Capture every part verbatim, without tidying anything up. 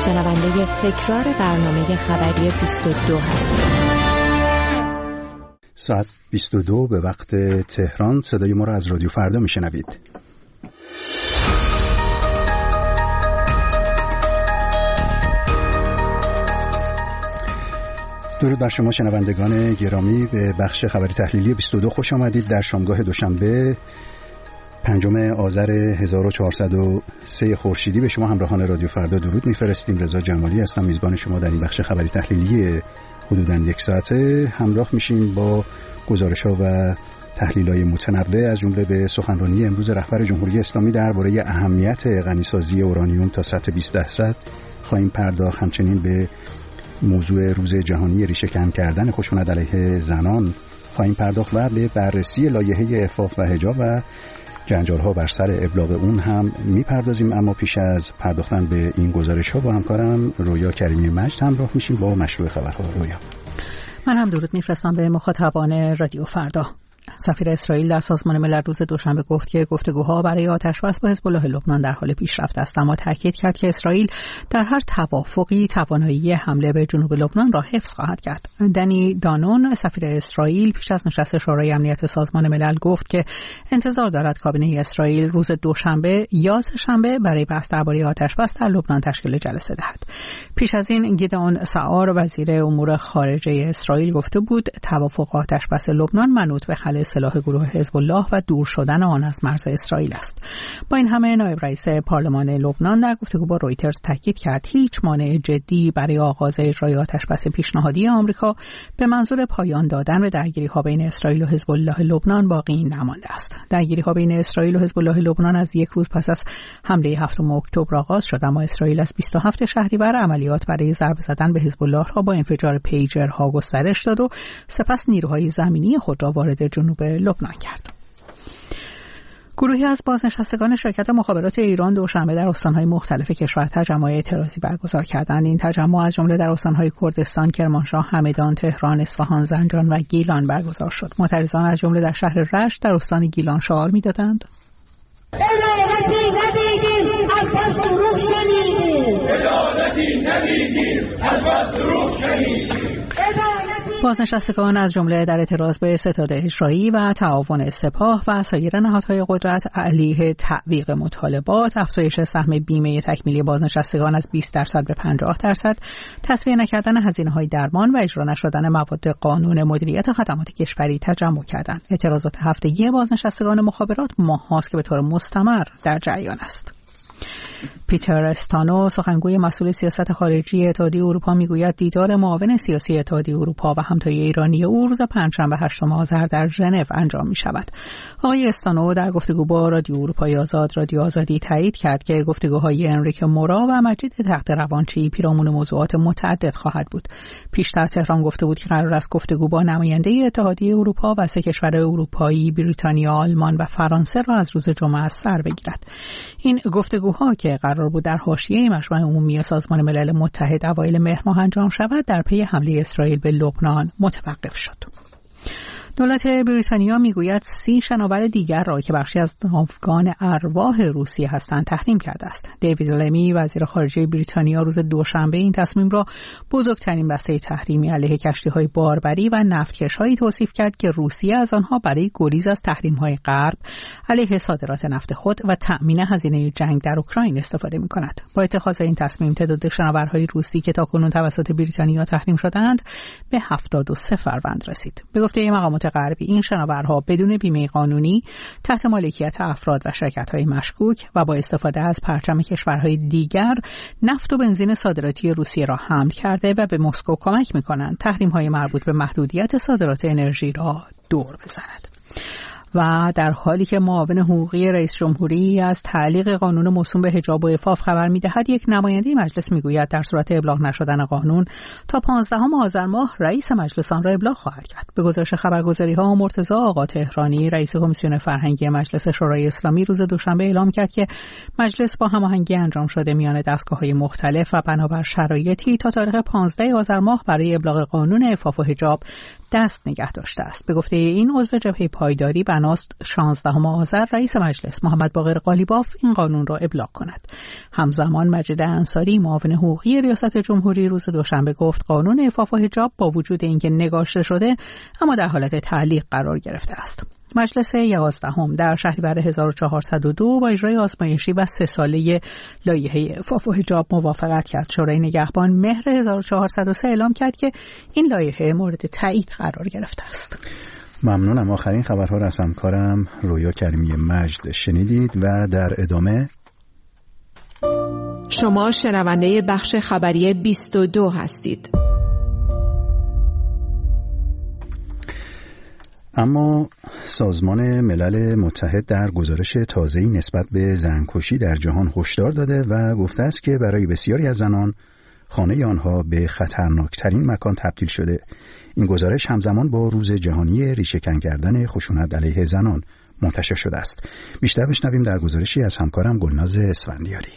شنونده تکرار برنامه خبری بیست و دو هستید. ساعت بیست و دو به وقت تهران. صدای ما را از رادیو فردا میشنوید. درود بر شما شنوندگان گرامی، به بخش خبری تحلیلی بیست و دو خوش آمدید. در شامگاه دوشنبه پنجم آذر هزار و چهارصد و سه خورشیدی به شما همراهان رادیو فردا درود میفرستیم. رضا جمالی هستم، میزبان شما در این بخش خبری تحلیلی حدوداً یک ساعته. همراه میشین با گزارش‌ها و تحلیل‌های متنوع، از جمله به سخنرانی امروز رهبر جمهوری اسلامی درباره اهمیت غنیسازی اورانیوم تا سطح بیست درصد خواهیم پرداخت. همچنین به موضوع روز جهانی ریشه‌کن کردن خشونت علیه زنان خواهیم پرداخت و به بررسی لایحه عفاف و حجاب و جنجال‌ها بر سر ابلاغ اون هم میپردازیم. اما پیش از پرداختن به این گزارش‌ها با همکارم رویا کریمی مجد همراه میشیم با مشروع خبرها. رویا، من هم درود میفرستم به مخاطبان رادیو فردا. سفیر اسرائیل در سازمان ملل روز دوشنبه گفت که گفتگوها برای آتشبس با حزب الله لبنان در حال پیشرفت است، اما تاکید کرد که اسرائیل در هر توافقی توانایی حمله به جنوب لبنان را حفظ خواهد کرد. دنی دانون، سفیر اسرائیل، پیش از نشست شورای امنیت سازمان ملل گفت که انتظار دارد کابینه اسرائیل روز دوشنبه یا سه‌شنبه برای بحث درباره آتشبس در لبنان تشکیل جلسه دهد. پیش از این گیدئون سعار، وزیر امور خارجه اسرائیل، گفته بود توافق آتشبس لبنان منوط به خلع سلاح گروه حزب الله و دور شدن آن از مرز اسرائیل است. با این همه نایب رئیس پارلمان لبنان در گفتگو با رویترز تاکید کرد هیچ مانع جدی برای آغاز اجرای آتشبس پیشنهادی آمریکا به منظور پایان دادن به درگیری‌ها بین اسرائیل و حزب الله لبنان باقی نمانده است. درگیری‌ها بین اسرائیل و حزب الله لبنان از یک روز پس از حمله هفتم اکتبر آغاز شد، اما اسرائیل از بیست و هفتم شهریور عملیات برای ضربه زدن به حزب الله را با انفجار پیجرها گسترش داد و سپس نیروهای زمینی خود را وارد جنوب لبنان کرد. گروهی از بازنشستگان شرکت مخابرات ایران دوشنبه در استان‌های مختلف کشور تجمع اعتراضی برگزار کردند. این تجمع از جمله در استان‌های کردستان، کرمانشاه، همدان، تهران، اصفهان، زنجان و گیلان برگزار شد. معترضان از جمله در شهر رشت در استان گیلان شعار می‌دادند: عدالتی ندیدیم از بس دروغ شنیدیم، عدالتی ندیدیم از بس دروغ شنیدیم. بازنشستگان از جمله در اعتراض به ستاد اجرایی و تعاون سپاه و سایر نهادهای قدرت علیه تعویق مطالبات، افزایش سهم بیمه تکمیلی بازنشستگان از بیست درصد به پنجاه درصد، تصفیه نکردن هزینه‌های درمان و اجرا نشدن مواد قانون مدیریت خدمات کشوری تجمع کردند. اعتراضات هفتگی بازنشستگان مخابرات ماه‌هاست که به طور مستمر در جریان است. پیتر استانو، سخنگوی مسئول سیاست خارجی اتحادیه اروپا، میگوید دیدار معاون سیاسی اتحادیه اروپا و همتای ایرانی او روز پنجشنبه هشتم آذر در ژنو انجام می شود. آقای استانو در گفتگو با رادیو اروپای آزاد رادیو آزادی تایید کرد که گفتگوهای انریک مورا و مجید تخت روانچی پیرامون موضوعات متعدد خواهد بود. پیشتر تهران گفته بود که قرار است گفتگو با نماینده اتحادیه اروپا و سه کشور اروپایی بریتانیا، آلمان و فرانسه را از روز جمعه سر بگیرد. این گفتگوها که قرار بود در حاشیه مجمع عمومی سازمان ملل متحد اوایل مهر ماه انجام شود، در پی حمله اسرائیل به لبنان متوقف شد. دولت بریتانیا میگوید سی شناور دیگر را که بخشی از ناوگان ارواح روسیه هستند تحریم کرده است. دیوید لمی، وزیر خارجه بریتانیا، روز دوشنبه این تصمیم را بزرگترین بسته تحریمی علیه کشتی‌های باربری و نفتکش‌هایی توصیف کرد که روسیه از آنها برای گریز از تحریم‌های غرب علیه صادرات نفت خود و تأمین هزینه جنگ در اوکراین استفاده می‌کند. با اتخاذ این تصمیم تعداد شناورهای روسی که تاکنون توسط بریتانیا تحریم شدند به هفتاد و سه فروند رسید. به گفته مقامات غربی، این شناورها بدون بیمه قانونی تحت مالکیت افراد و شرکت‌های مشکوک و با استفاده از پرچم کشورهای دیگر نفت و بنزین صادراتی روسیه را حمل کرده و به مسکو کمک می‌کنند تحریم‌های مربوط به محدودیت صادرات انرژی را دور بزند. و در حالی که معاون حقوقی رئیس جمهوری از تعلیق قانون موسوم به حجاب و عفاف خبر می‌دهد، یک نماینده مجلس می‌گوید در صورت ابلاغ نشدن قانون تا پانزدهم آذر ماه رئیس مجلس آن را ابلاغ خواهد کرد. به گزارش خبرگزاری‌ها، مرتضی آقا تهرانی، رئیس کمیسیون فرهنگی مجلس شورای اسلامی، روز دوشنبه اعلام کرد که مجلس با هماهنگی انجام شده میان دستگاه‌های مختلف و بنابر شرایطی تا تاریخ پانزدهم آذر ماه برای ابلاغ قانون عفاف و حجاب دست نگه داشته است. به گفته این عضو جبهه پایداری، بناست شانزدهم آذر رئیس مجلس محمد باقر قالیباف این قانون را ابلاغ کند. همزمان مجید انصاری معاون حقوقی ریاست جمهوری روز دوشنبه گفت قانون عفاف و حجاب با وجود اینکه نگاشته شده اما در حالت تعلیق قرار گرفته است. مجلس یازدهم در شهریور هزار و چهارصد و دو با اجرای آزمایشی و سه ساله لایحه عفاف و حجاب موافقت کرد. شورای نگهبان مهر هزار و چهارصد و سه اعلام کرد که این لایحه مورد تایید قرار گرفته است. ممنونم. آخرین خبرها را از همکارم رویا کریمی مجد شنیدید و در ادامه شما شنونده بخش خبری بیست و دو هستید. اما سازمان ملل متحد در گزارش تازه‌ای نسبت به زنکشی در جهان هشدار داده و گفته است که برای بسیاری از زنان خانه آنها به خطرناکترین مکان تبدیل شده. این گزارش همزمان با روز جهانی ریشه‌کن کردن خشونت علیه زنان منتشر شده است. بیشتر بشنویم در گزارشی از همکارم گلناز اسفندیاری.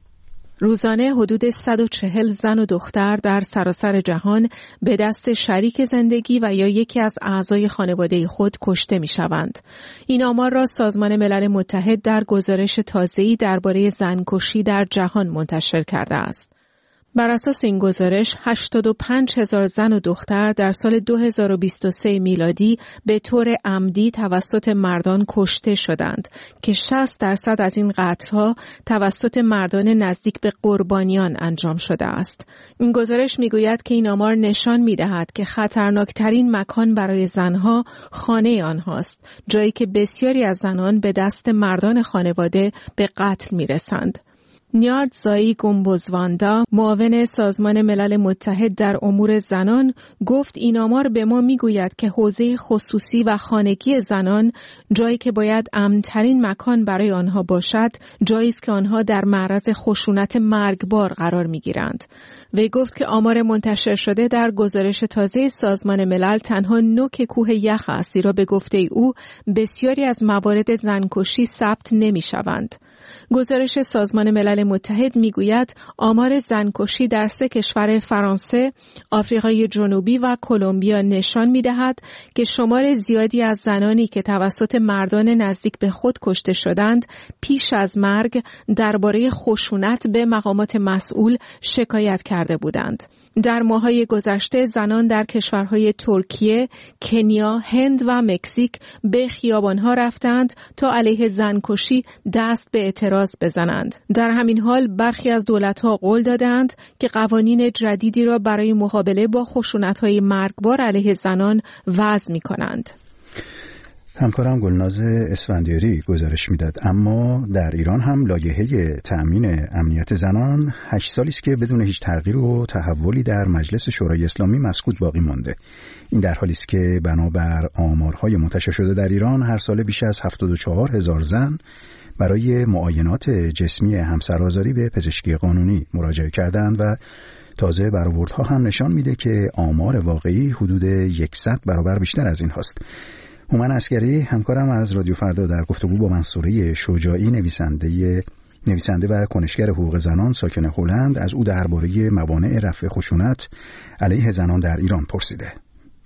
روزانه حدود صد و چهل زن و دختر در سراسر جهان به دست شریک زندگی و یا یکی از اعضای خانواده خود کشته می شوند. این آمار را سازمان ملل متحد در گزارش تازه‌ای درباره زنکشی در جهان منتشر کرده است. بر اساس این گزارش هشتاد و پنج هزار زن و دختر در سال دو هزار و بیست و سه میلادی به طور عمدی توسط مردان کشته شدند که شصت درصد از این قتل‌ها توسط مردان نزدیک به قربانیان انجام شده است. این گزارش می‌گوید که این آمار نشان می‌دهد که خطرناکترین مکان برای زنها خانه آنهاست، جایی که بسیاری از زنان به دست مردان خانواده به قتل می‌رسند. نیارد زایی گومبوزواندا معاون سازمان ملل متحد در امور زنان گفت این آمار به ما میگوید که حوزه خصوصی و خانگی زنان، جایی که باید امن‌ترین مکان برای آنها باشد، جایی است که آنها در معرض خشونت مرگبار قرار میگیرند. وی گفت که آمار منتشر شده در گزارش تازه سازمان ملل تنها نوک کوه یخ است، زیرا به گفته او بسیاری از موارد زنکشی ثبت نمی‌شوند. گزارش سازمان ملل متحد میگوید آمار زنکشی در سه کشور فرانسه، آفریقای جنوبی و کلمبیا نشان میدهد که شمار زیادی از زنانی که توسط مردان نزدیک به خود کشته شدند پیش از مرگ درباره خشونت به مقامات مسئول شکایت کرده بودند. در ماه‌های گذشته زنان در کشورهای ترکیه، کنیا، هند و مکزیک به خیابان‌ها رفتند تا علیه زنکشی دست به اعتراض بزنند. در همین حال برخی از دولت‌ها قول دادند که قوانین جدیدی را برای مقابله با خشونت‌های مرگبار علیه زنان وضع می‌کنند. همکارم گلناز اسفندیاری گزارش میداد. اما در ایران هم لایحه تأمین امنیت زنان هشت سالی است که بدون هیچ تغییر و تحولی در مجلس شورای اسلامی مسکوت باقی مانده. این در حالی است که بنابر آمارهای منتشر شده در ایران هر سال بیش از هفتاد و چهار هزار زن برای معاینات جسمی همسرآزاری به پزشکی قانونی مراجعه کردند و تازه برآوردها هم نشان میده که آمار واقعی حدود صد برابر بیشتر از این هست. هومن عسگری همکارم از رادیو فردا در گفتگو با منصوره شجاعی نویسنده نویسنده و کنشگر حقوق زنان ساکن هلند از او درباره موانع رفع خشونت علیه زنان در ایران پرسیده.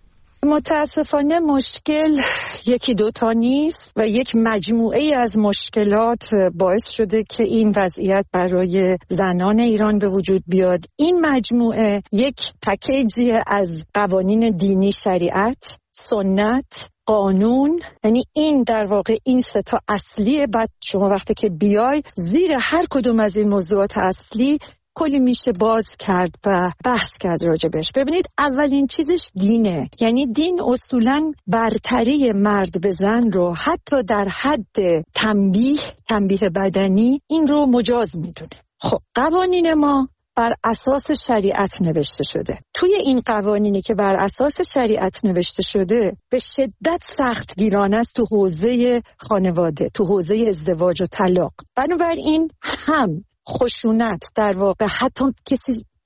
متاسفانه مشکل یکی دوتا نیست و یک مجموعه ای از مشکلات باعث شده که این وضعیت برای زنان ایران به وجود بیاد. این مجموعه یک پکیجی از قوانین دینی، شریعت، سنت، قانون، یعنی این در واقع این سه تا اصلیه. بعد شما وقتی که بیای زیر هر کدوم از این موضوعات اصلی کلی میشه باز کرد و بحث کرد راجبش. ببینید اولین چیزش دینه، یعنی دین اصولاً برتری مرد به زن رو حتی در حد تنبیه تنبیه بدنی این رو مجاز میدونه. خب قوانین ما بر اساس شریعت نوشته شده. توی این قوانینی که بر اساس شریعت نوشته شده به شدت سختگیرانه است تو حوزه خانواده، تو حوزه ازدواج و طلاق. بنابراین هم خشونت در واقع حتی کسی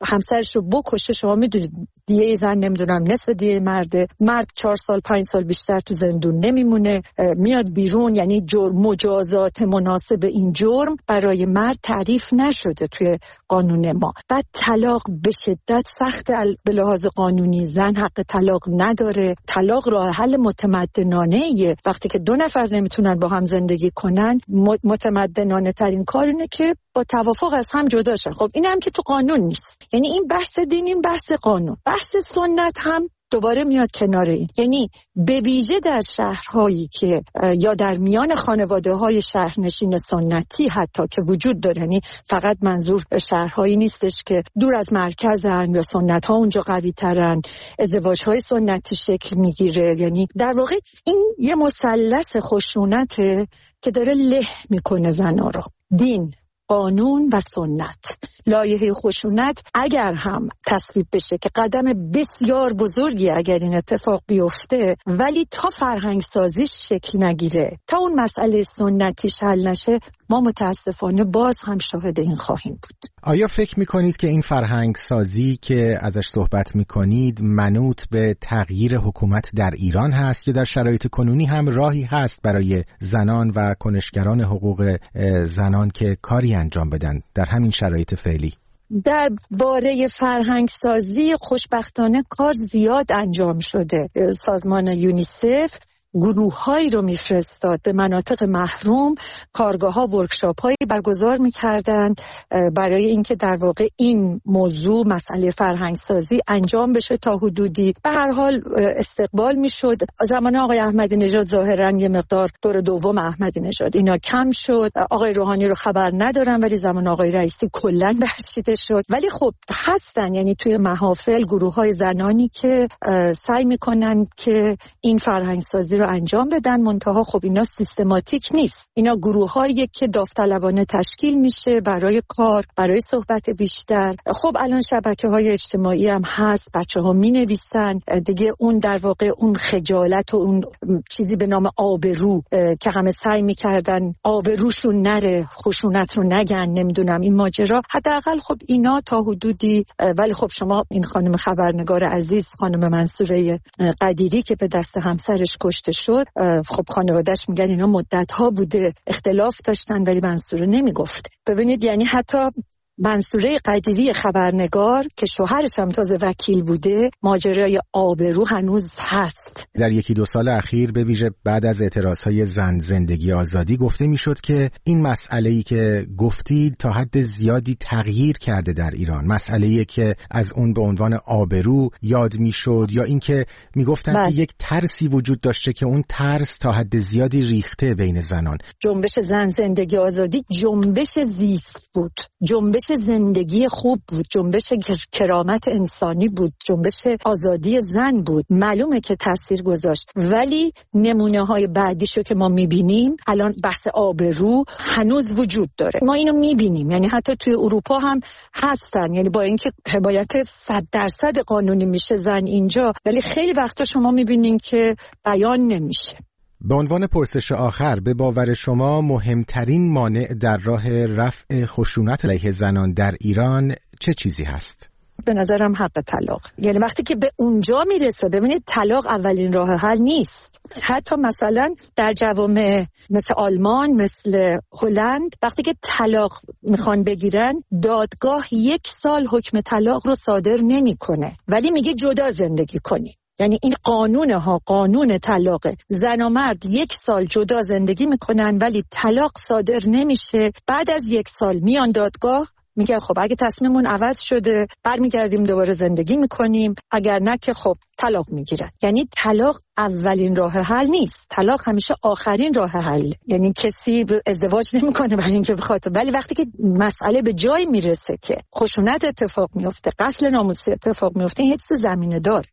همسرش رو بکشه، شما میدونید دیه زن نمیدونم نصف دیه مرده، مرد چهار سال پنج سال بیشتر تو زندون نمیمونه، میاد بیرون. یعنی جرم، مجازات مناسب این جرم برای مرد تعریف نشده توی قانون ما. بعد طلاق به شدت سخت به لحاظ قانونی، زن حق طلاق نداره. طلاق راه حل متمدنانه، وقتی که دو نفر نمیتونن با هم زندگی کنن، متمدنانه ترین کار اینه که با توافق از هم جدا شن. خب این هم که تو قانون نیست. یعنی این بحث دین، این بحث قانون. بحث سنت هم دوباره میاد کنار این. یعنی به ویژه در شهرهایی که یا در میان خانواده‌های شهرنشین سنتی حتی که وجود داره، یعنی فقط منظور شهرهایی نیستش که دور از مرکزن یا سنت‌ها اونجا قوی‌ترن، ازدواج‌های سنتی شکل میگیره. یعنی در واقع این یه مثلث خشونته که داره له میکنه زنا رو. دین، قانون و سنت. لایحه خشونت اگر هم تصویب بشه که قدم بسیار بزرگی اگر این اتفاق بیفته، ولی تا فرهنگ سازیش شکل نگیره، تا اون مسئله سنتیش حل نشه، ما متاسفانه باز هم شاهد این خواهیم بود. آیا فکر میکنید که این فرهنگ سازی که ازش صحبت میکنید منوط به تغییر حکومت در ایران هست یا در شرایط کنونی هم راهی هست برای زنان و کنشگران حقوق زنان که کاری انجام بدن در همین شرایط فعلی؟ در باره فرهنگ سازی خوشبختانه کار زیاد انجام شده. سازمان یونیسف گروه‌هایی رو میفرستاد به مناطق محروم، کارگاه‌ها، ورکشاپ‌هایی برگزار می‌کردند برای اینکه در واقع این موضوع، مسئله فرهنگ سازی انجام بشه تا حدودی. به هر حال استقبال می‌شد. زمان آقای احمدی نژاد ظاهراً یه مقدار، دور دوم احمدی نژاد اینا کم شد. آقای روحانی رو خبر ندارم، ولی زمان آقای رئیسی کلاً برچیده شد. ولی خب هستن، یعنی توی محافل گروه‌های زنانی که سعی می‌کنن که این فرهنگ سازی رو انجام بدن، منتها خب اینا سیستماتیک نیست. اینا گروه‌هایی که داوطلبانه تشکیل میشه برای کار، برای صحبت بیشتر. خب الان شبکه‌های اجتماعی هم هست، بچه‌ها می‌نویسن دیگه، اون در واقع اون خجالت و اون چیزی به نام آبرو که همه سعی می‌کردن آبروشون نره، خشونت رو نگن، نمیدونم این ماجرا، حداقل خب اینا تا حدودی. ولی خب شما این خانم خبرنگار عزیز، خانم منصوره قدیری که به دست همسرش کشته شد، خب خانواده‌اش میگن اینا مدت‌ها بوده اختلاف داشتن ولی منصوره نمیگفت. ببینید یعنی حتی منصوره قدیری خبرنگار که شوهرش هم تازه وکیل بوده، ماجرای آبرو هنوز هست. در یکی دو سال اخیر به ویژه بعد از اعتراضهای زن زندگی آزادی گفته میشد که این مسئله‌ای که گفتید تا حد زیادی تغییر کرده در ایران، مسئله‌ای که از اون به عنوان آبرو یاد میشد، یا اینکه میگفتن که یک ترسی وجود داشته که اون ترس تا حد زیادی ریخته بین زنان. جنبش زن زندگی آزادی جنبش زیست بود، جنبش زندگی خوب بود، جنبش کرامت انسانی بود، جنبش آزادی زن بود. معلومه که تاثیر گذاشت، ولی نمونه های بعدیشو که ما میبینیم الان، بحث آبرو هنوز وجود داره. ما اینو میبینیم، یعنی حتی توی اروپا هم هستن، یعنی با اینکه حمایت صد درصد قانونی میشه زن اینجا، ولی خیلی وقتا شما میبینین که بیان نمیشه. به عنوان پرسش آخر، به باور شما مهمترین مانع در راه رفع خشونت علیه زنان در ایران چه چیزی هست؟ به نظرم حق طلاق. یعنی وقتی که به اونجا میرسه، ببینید طلاق اولین راه حل نیست. حتی مثلا در جوامع مثل آلمان، مثل هلند، وقتی که طلاق میخوان بگیرن، دادگاه یک سال حکم طلاق رو صادر نمیکنه، ولی میگه جدا زندگی کنی. یعنی این قانون ها، قانون طلاقه. زن و مرد یک سال جدا زندگی میکنن ولی طلاق صادر نمیشه. بعد از یک سال میان دادگاه، میگن خب اگه تصمیمون عوض شده برمیگردیم دوباره زندگی میکنیم، اگر نه که خب طلاق میگیرن. یعنی طلاق اولین راه حل نیست، طلاق همیشه آخرین راه حل. یعنی کسی ازدواج نمیکنه برای اینکه بخواد، ولی وقتی که مسئله به جایی میرسه که خشونت اتفاق میفته، قتل ناموسی اتفاق میفته، این هیچ زمینه داره.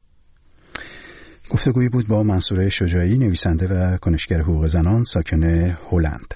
گفتگویی بود با منصوره شجاعی، نویسنده و کنشگر حقوق زنان ساکن هلند.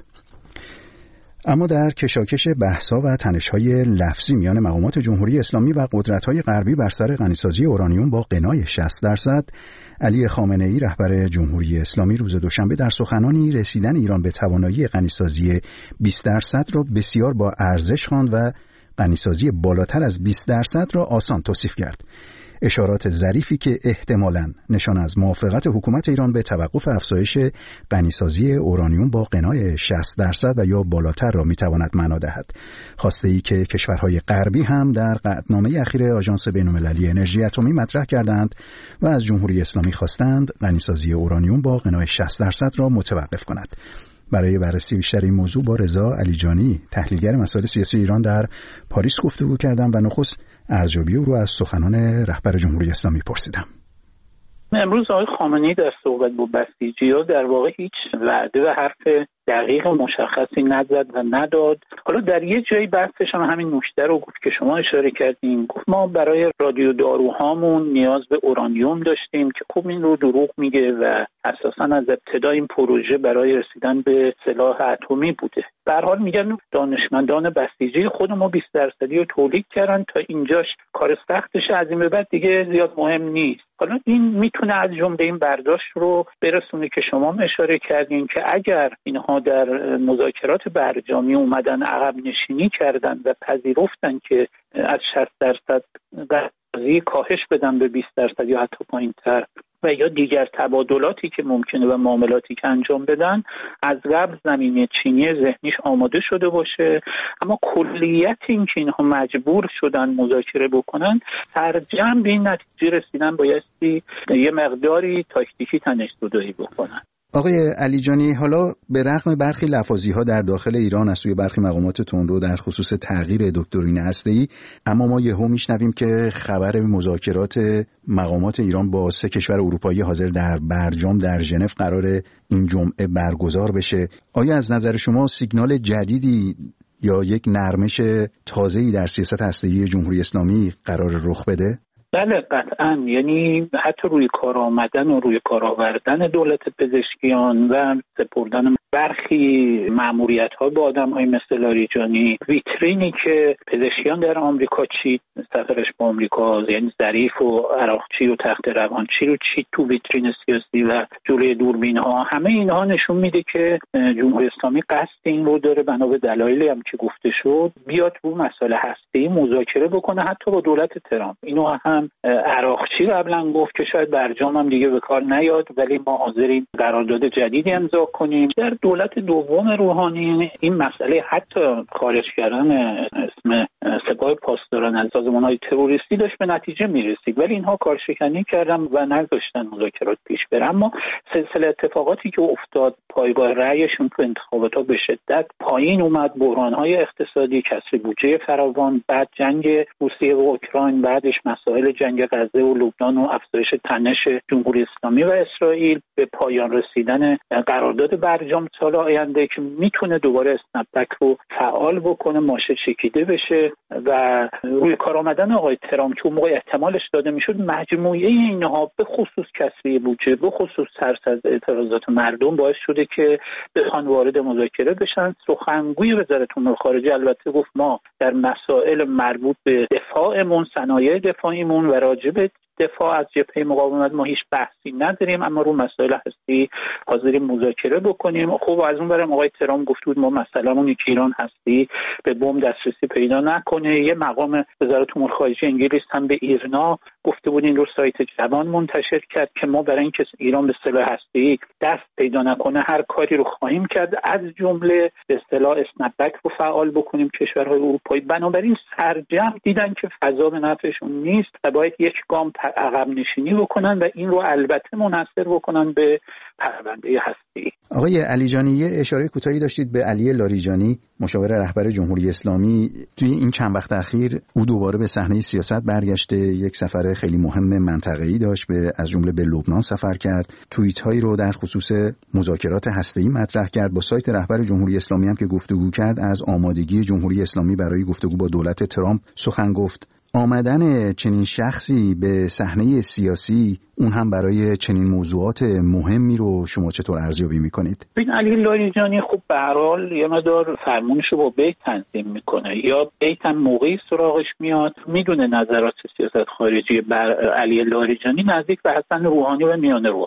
اما در کشاکش بحث‌ها و تنش‌های لفظی میان مقامات جمهوری اسلامی و قدرت‌های غربی بر سر غنیسازی اورانیوم با غنای شصت درصد، علی خامنه‌ای رهبر جمهوری اسلامی روز دوشنبه در سخنانی رسیدن ایران به توانایی غنیسازی بیست درصد را بسیار با ارزش خواند و غنیسازی بالاتر از بیست درصد را آسان توصیف کرد. اشارات ظریفی که احتمالاً نشان از موافقت حکومت ایران به توقف افزایش غنیسازی اورانیوم با غنای شصت درصد و یا بالاتر را میتواند معنا دهد. خواسته‌ای که کشورهای غربی هم در قطعنامه اخیر آژانس بین‌المللی انرژی اتمی مطرح کردند و از جمهوری اسلامی خواستند غنیسازی اورانیوم با غنای شصت درصد را متوقف کند. برای بررسی بیشتر این موضوع با رضا علیجانی، تحلیلگر مسائل سیاسی ایران، در پاریس گفتگو کردم و نخست ارزیابی او را از سخنان رهبر جمهوری اسلامی پرسیدم. امروز آقای خامنه‌ای در صحبت با بسیجی‌ها در واقع هیچ وعده و حرف دقیق و مشخصی نزد و نداد. حالا در یه جایی بحثش هم همین نکته رو گفت که شما اشاره کردین، گفت ما برای رادیو داروهامون نیاز به اورانیوم داشتیم که خب این رو دروغ میگه و اساساً از ابتدا این پروژه برای رسیدن به سلاح اتمی بوده. به هر حال میگن دانشمندان بسیجی خودمون بیست درصدی رو تولید کردن، تا اینجاش کار سختش، از این به بعد دیگه زیاد مهم نیست. حالا این میتونه از جمله این برداشت رو برسونه که شما اشاره کردین که اگر اینها در مذاکرات برجامی اومدن عقب نشینی کردن و پذیرفتن که از شصت درصد قضیه کاهش بدن به بیست درصد یا حتی پایین‌تر و یا دیگر تبادلاتی که ممکنه و معاملاتی که انجام بدن، از قبل زمینه چینی ذهنیش آماده شده باشه. اما کلیت این که اینها مجبور شدن مذاکره بکنن، سرجم به این نتیجه رسیدن بایستی یه مقداری تاکتیکی تنش‌زدایی بکنن. آقای علیجانی، حالا به رغم برخی لفاظی‌ها در داخل ایران از سوی برخی مقامات تندرو در خصوص تغییر دکترین هسته‌ای، اما ما یهو میشنویم که خبر مذاکرات مقامات ایران با سه کشور اروپایی حاضر در برجام در ژنو قرار این جمعه برگزار بشه. آیا از نظر شما سیگنال جدیدی یا یک نرمش تازه‌ای در سیاست هسته‌ای جمهوری اسلامی قرار رخ بده؟ بله قطعا، یعنی حتی روی کار آمدن و روی کار آوردن دولت پزشکیان و سپردن برخی مأموریت‌ها با آدم‌های مثل لاریجانی، ویترینی که پزشکیان در آمریکا چید، سفرش با آمریکا، یعنی ظریف و عراقچی و تخت روانچی رو چید تو ویترین سیاسی و جلوی دوربین‌ها، همه اینها نشون میده که جمهوری اسلامی قصد این رو داره، بنا به دلایلی هم که گفته شد، بیاد رو مسائل هسته‌ای مذاکره بکنه، حتی با دولت ترامپ. اینو هم عراقچی قبلا گفت که شاید برجام هم دیگه به کار نیاد، ولی ما حاضریم قرارداد جدیدی امضا کنیم. در دولت دوم روحانی این مسئله حتی خارج کردن اسم سپاه پاسداران از سازمان‌های تروریستی داشت به نتیجه میرسید، ولی اینها کارشکنی کردن و نذاشتن مذاکرات پیش بره. اما سلسله اتفاقاتی که افتاد، پایگاه رأیشون تو انتخابات‌ها به شدت پایین اومد، بحران‌های اقتصادی، کسر بودجه فراوان، بعد جنگ روسیه و اوکراین، بعدش مسائل جنگ غزه و لبنان و افزایش تنش جمهوری اسلامی و اسرائیل، به پایان رسیدن قرارداد برجام سال آینده که میتونه دوباره اسنپ بک رو فعال بکنه، ماشه چکیده بشه و روی کار آمدن آقای ترامپ که اون موقع احتمالش داده میشد مجموعه اینها به خصوص کسری بودجه، به خصوص ترس از اعتراضات مردم باعث شده که بخوان وارد مذاکره بشن. سخنگوی وزارت امور خارجه البته گفت ما در مسائل مربوط به دفاعمون، صنایع دفاعیمون و راجب دفاع از جبهه مقاومت ما هیچ بحثی نداریم، اما رو مسائل هستی حاضریم مذاکره بکنیم. خب از اون برم آقای ترامپ گفت بود ما مسئله‌مون اینه که ایران هستی به بمب دسترسی پیدا نکنه. یه مقام وزارت امور خارجه انگلیس هم به ایرنا گفته بود، این رو سایت جوان منتشر کرد که ما برای اینکه ایران به سلاح هستی دست پیدا نکنه هر کاری رو خواهیم کرد، از جمله به اصطلاح اسنپ بک رو فعال بکنیم کشورهای اروپایی. بنابراین سرجم دیدن که فضا به نفعشون نیست و باید یک گام عقب نشینی بکنن و این رو البته منحصر بکنن به پرونده هستی. آقای علیجانی، یه اشاره کوتاهی داشتید به علی لاریجانی، مشاور رهبر جمهوری اسلامی. توی این چند وقت اخیر او دوباره به صحنه سیاست برگشته، یک سفر خیلی مهم منطقه‌ای داشت، به از جمله به لبنان سفر کرد، توییت‌هایی رو در خصوص مذاکرات هسته‌ای مطرح کرد. با سایت رهبر جمهوری اسلامی هم که گفتگو کرد از آمادگی جمهوری اسلامی برای گفتگو با دولت ترامپ سخن گفت. آمدن چنین شخصی به صحنه سیاسی، اون هم برای چنین موضوعات مهمی، رو شما چطور ارزیابی میکنید؟ این علی لاریجانی خب به هر حال یه مقدار فرمونشو با بیت تنظیم میکنه، یا بیت هم موقعی سراغش میاد، میدونه نظرات سیاست خارجی بر علی لاریجانی نزدیک به حسن روحانی و میانه روهاست.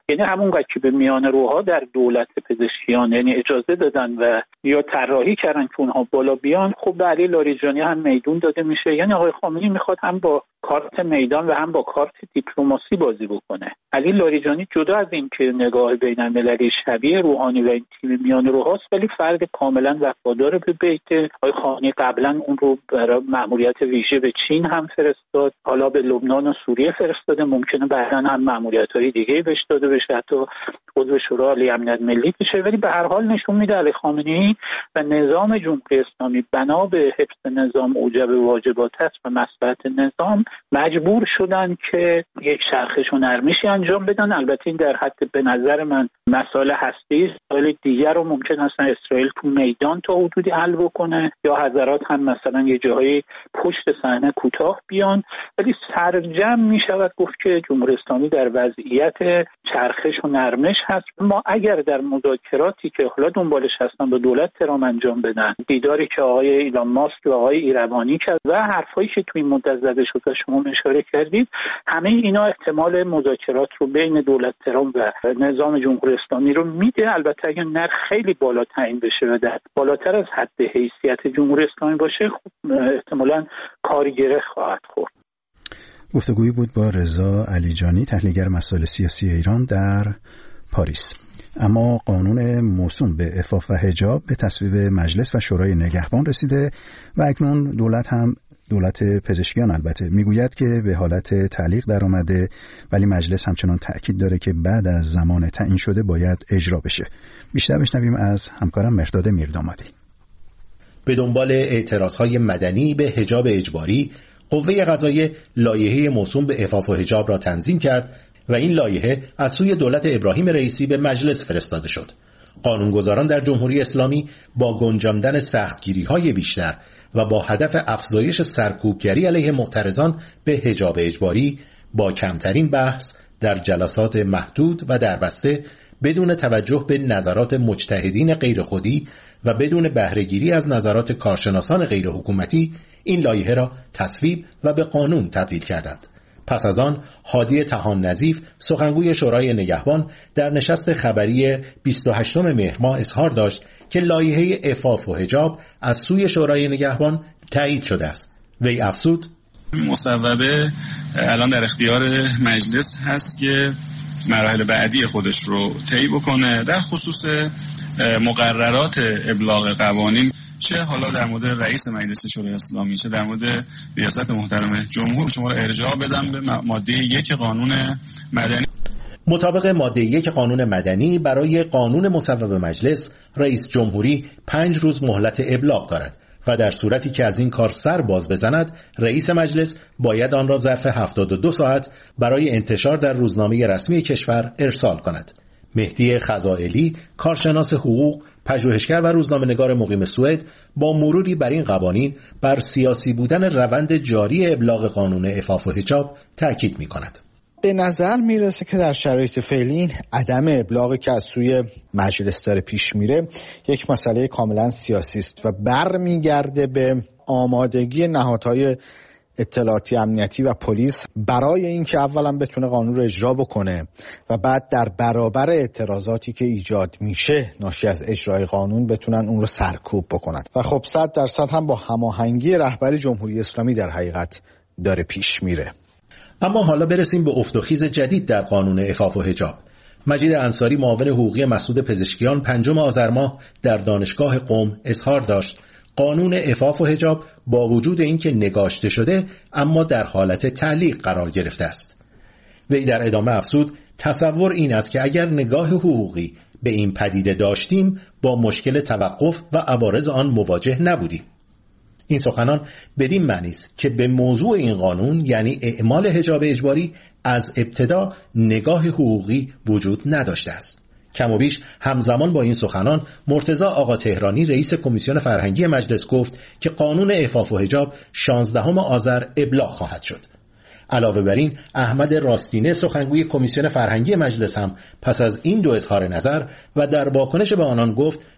یعنی همونقدر که به میانه روها در دولت پزشکیان یعنی اجازه دادن و یا طراحی کردن که اونها بالا بیان، خب به علی لاریجانی هم میدون داده میشه. یعنی آقای خامنه‌ای میخواد هم با کارت میدان و هم با کارت دیپلماسی بازی بکنه. علی لاریجانی جدا از این که نگاه بین‌المللی شبیه روحانی و این تیم میانه روهاست، ولی فرد کاملا وفادار به بیت. آقای خامنه‌ای قبلا اون رو برای مأموریت ویژه به چین هم فرستاد، حالا به لبنان و سوریه فرستاده، ممکنه بعدا هم مأموریت‌های دیگه بهش داده بشه، حتی عضو شورای عالی امنیت ملی بشه. ولی به هر حال نشون میده علی خامنه‌ای و نظام جمهوری اسلامی بنا به حفظ نظام اوجب واجبات است و مصلحت نظام مجبور شدن که یک چرخش و نرمشی انجام بدن. البته این در حد به نظر من مسائل هستی مسائل دیگر رو ممکن است اسرائیل تو میدان تا حدودی حل بکنه یا حضرات هم مثلا یه جایی پشت صحنه کوتاه بیان، ولی سرجم میشود گفت که جمهوری اسلامی در وضعیت چرخش و نرمش هست. ما اگر در مذاکراتی که حالا دنبالش هستن با دولت ترام انجام بدن، دیداری که آقای ایلان ماسک و آقای ایروانی کرد و حرفایی که توی این مدت زده شد و شما اشاره کردید، همه اینا احتمال مذاکرات رو بین دولت ترام و نظام جمهوری اسلامی رو میده. البته اگر نرخ خیلی بالا تعیین بشه و در بالاتر از حد حیثیت جمهوری اسلامی باشه، خب احتمالاً کاری گره خواهد خورد. گفتگویی بود با رضا علیجانی، تحلیلگر مسائل سیاسی ایران در پاریس. اما قانون موسوم به عفاف و حجاب به تصویب مجلس و شورای نگهبان رسیده و اکنون دولت هم دولت پزشکیان البته میگوید که به حالت تعلیق در آمده، ولی مجلس همچنان تأکید داره که بعد از زمان تعیین شده باید اجرا بشه. بیشتر بشنویم از همکارم مرداد میردامادی. به دنبال اعتراضهای مدنی به حجاب اجباری، قوه قضاییه لایحه موسوم به عفاف و حجاب را تنظیم کرد و این لایحه از سوی دولت ابراهیم رئیسی به مجلس فرستاده شد. قانونگذاران در جمهوری اسلامی با گنجاندن سختگیری‌های بیشتر و با هدف افزایش سرکوبگری علیه معترضان به حجاب اجباری با کمترین بحث در جلسات محدود و دربسته، بدون توجه به نظرات مجتهدین غیر خودی و بدون بهره‌گیری از نظرات کارشناسان غیر حکومتی، این لایحه را تصویب و به قانون تبدیل کردند. پس از آن هادی طحان نظیف، سخنگوی شورای نگهبان، در نشست خبری بیست و هشتم مهر ماه اظهار داشت که لایحه عفاف و حجاب از سوی شورای نگهبان تایید شده است. وی افزود: مصوبه الان در اختیار مجلس هست که مراحل بعدی خودش رو طی بکنه در خصوص مقررات ابلاغ قوانین، چه حالا در مورد رئیس مجلس شورای اسلامی چه در مورد ریاست محترم جمهور. شما رو ارجاع بدم به ماده یک قانون مدنی. مطابق ماده یک قانون مدنی، برای قانون مصوب مجلس رئیس جمهوری پنج روز مهلت ابلاغ دارد و در صورتی که از این کار سر باز بزند، رئیس مجلس باید آن را ظرف هفتاد و دو ساعت برای انتشار در روزنامه رسمی کشور ارسال کند. مهدی خزائلی، کارشناس حقوق، پژوهشگر و روزنامه‌نگار مقیم سوئد، با مروری بر این قوانین بر سیاسی بودن روند جاری ابلاغ قانون عفاف و حجاب تاکید می‌کند. به نظر میرسه که در شرایط فعلی عدم ابلاغی که از سوی مجلس داره پیش میره یک مسئله کاملا سیاسی است و برمیگرده به آمادگی نهادهای اطلاعاتی امنیتی و پلیس برای اینکه اولا بتونه قانون رو اجرا بکنه و بعد در برابر اعتراضاتی که ایجاد میشه ناشی از اجرای قانون بتونن اون رو سرکوب بکنن و خب صد درصد هم با هماهنگی رهبری جمهوری اسلامی در حقیقت داره پیش میره. اما حالا برسیم به افت و خیز جدید در قانون عفاف و حجاب. مجید انصاری، معاون حقوقی مسعود پزشکیان، پنجم آذر ماه در دانشگاه قم اظهار داشت قانون عفاف و حجاب با وجود اینکه نگاشته شده اما در حالت تعلیق قرار گرفته است. وی در ادامه افزود تصور این است که اگر نگاه حقوقی به این پدیده داشتیم با مشکل توقف و عوارض آن مواجه نبودیم. این سخنان بدین معنی است که به موضوع این قانون یعنی اعمال حجاب اجباری از ابتدا نگاه حقوقی وجود نداشته است. کم و بیش همزمان با این سخنان مرتضی آقا تهرانی رئیس کمیسیون فرهنگی مجلس گفت که قانون عفاف و حجاب شانزدهم آذر ابلاغ خواهد شد. علاوه بر این احمد راستینه سخنگوی کمیسیون فرهنگی مجلس هم پس از این دو اظهار نظر و در واکنش به آنان گفت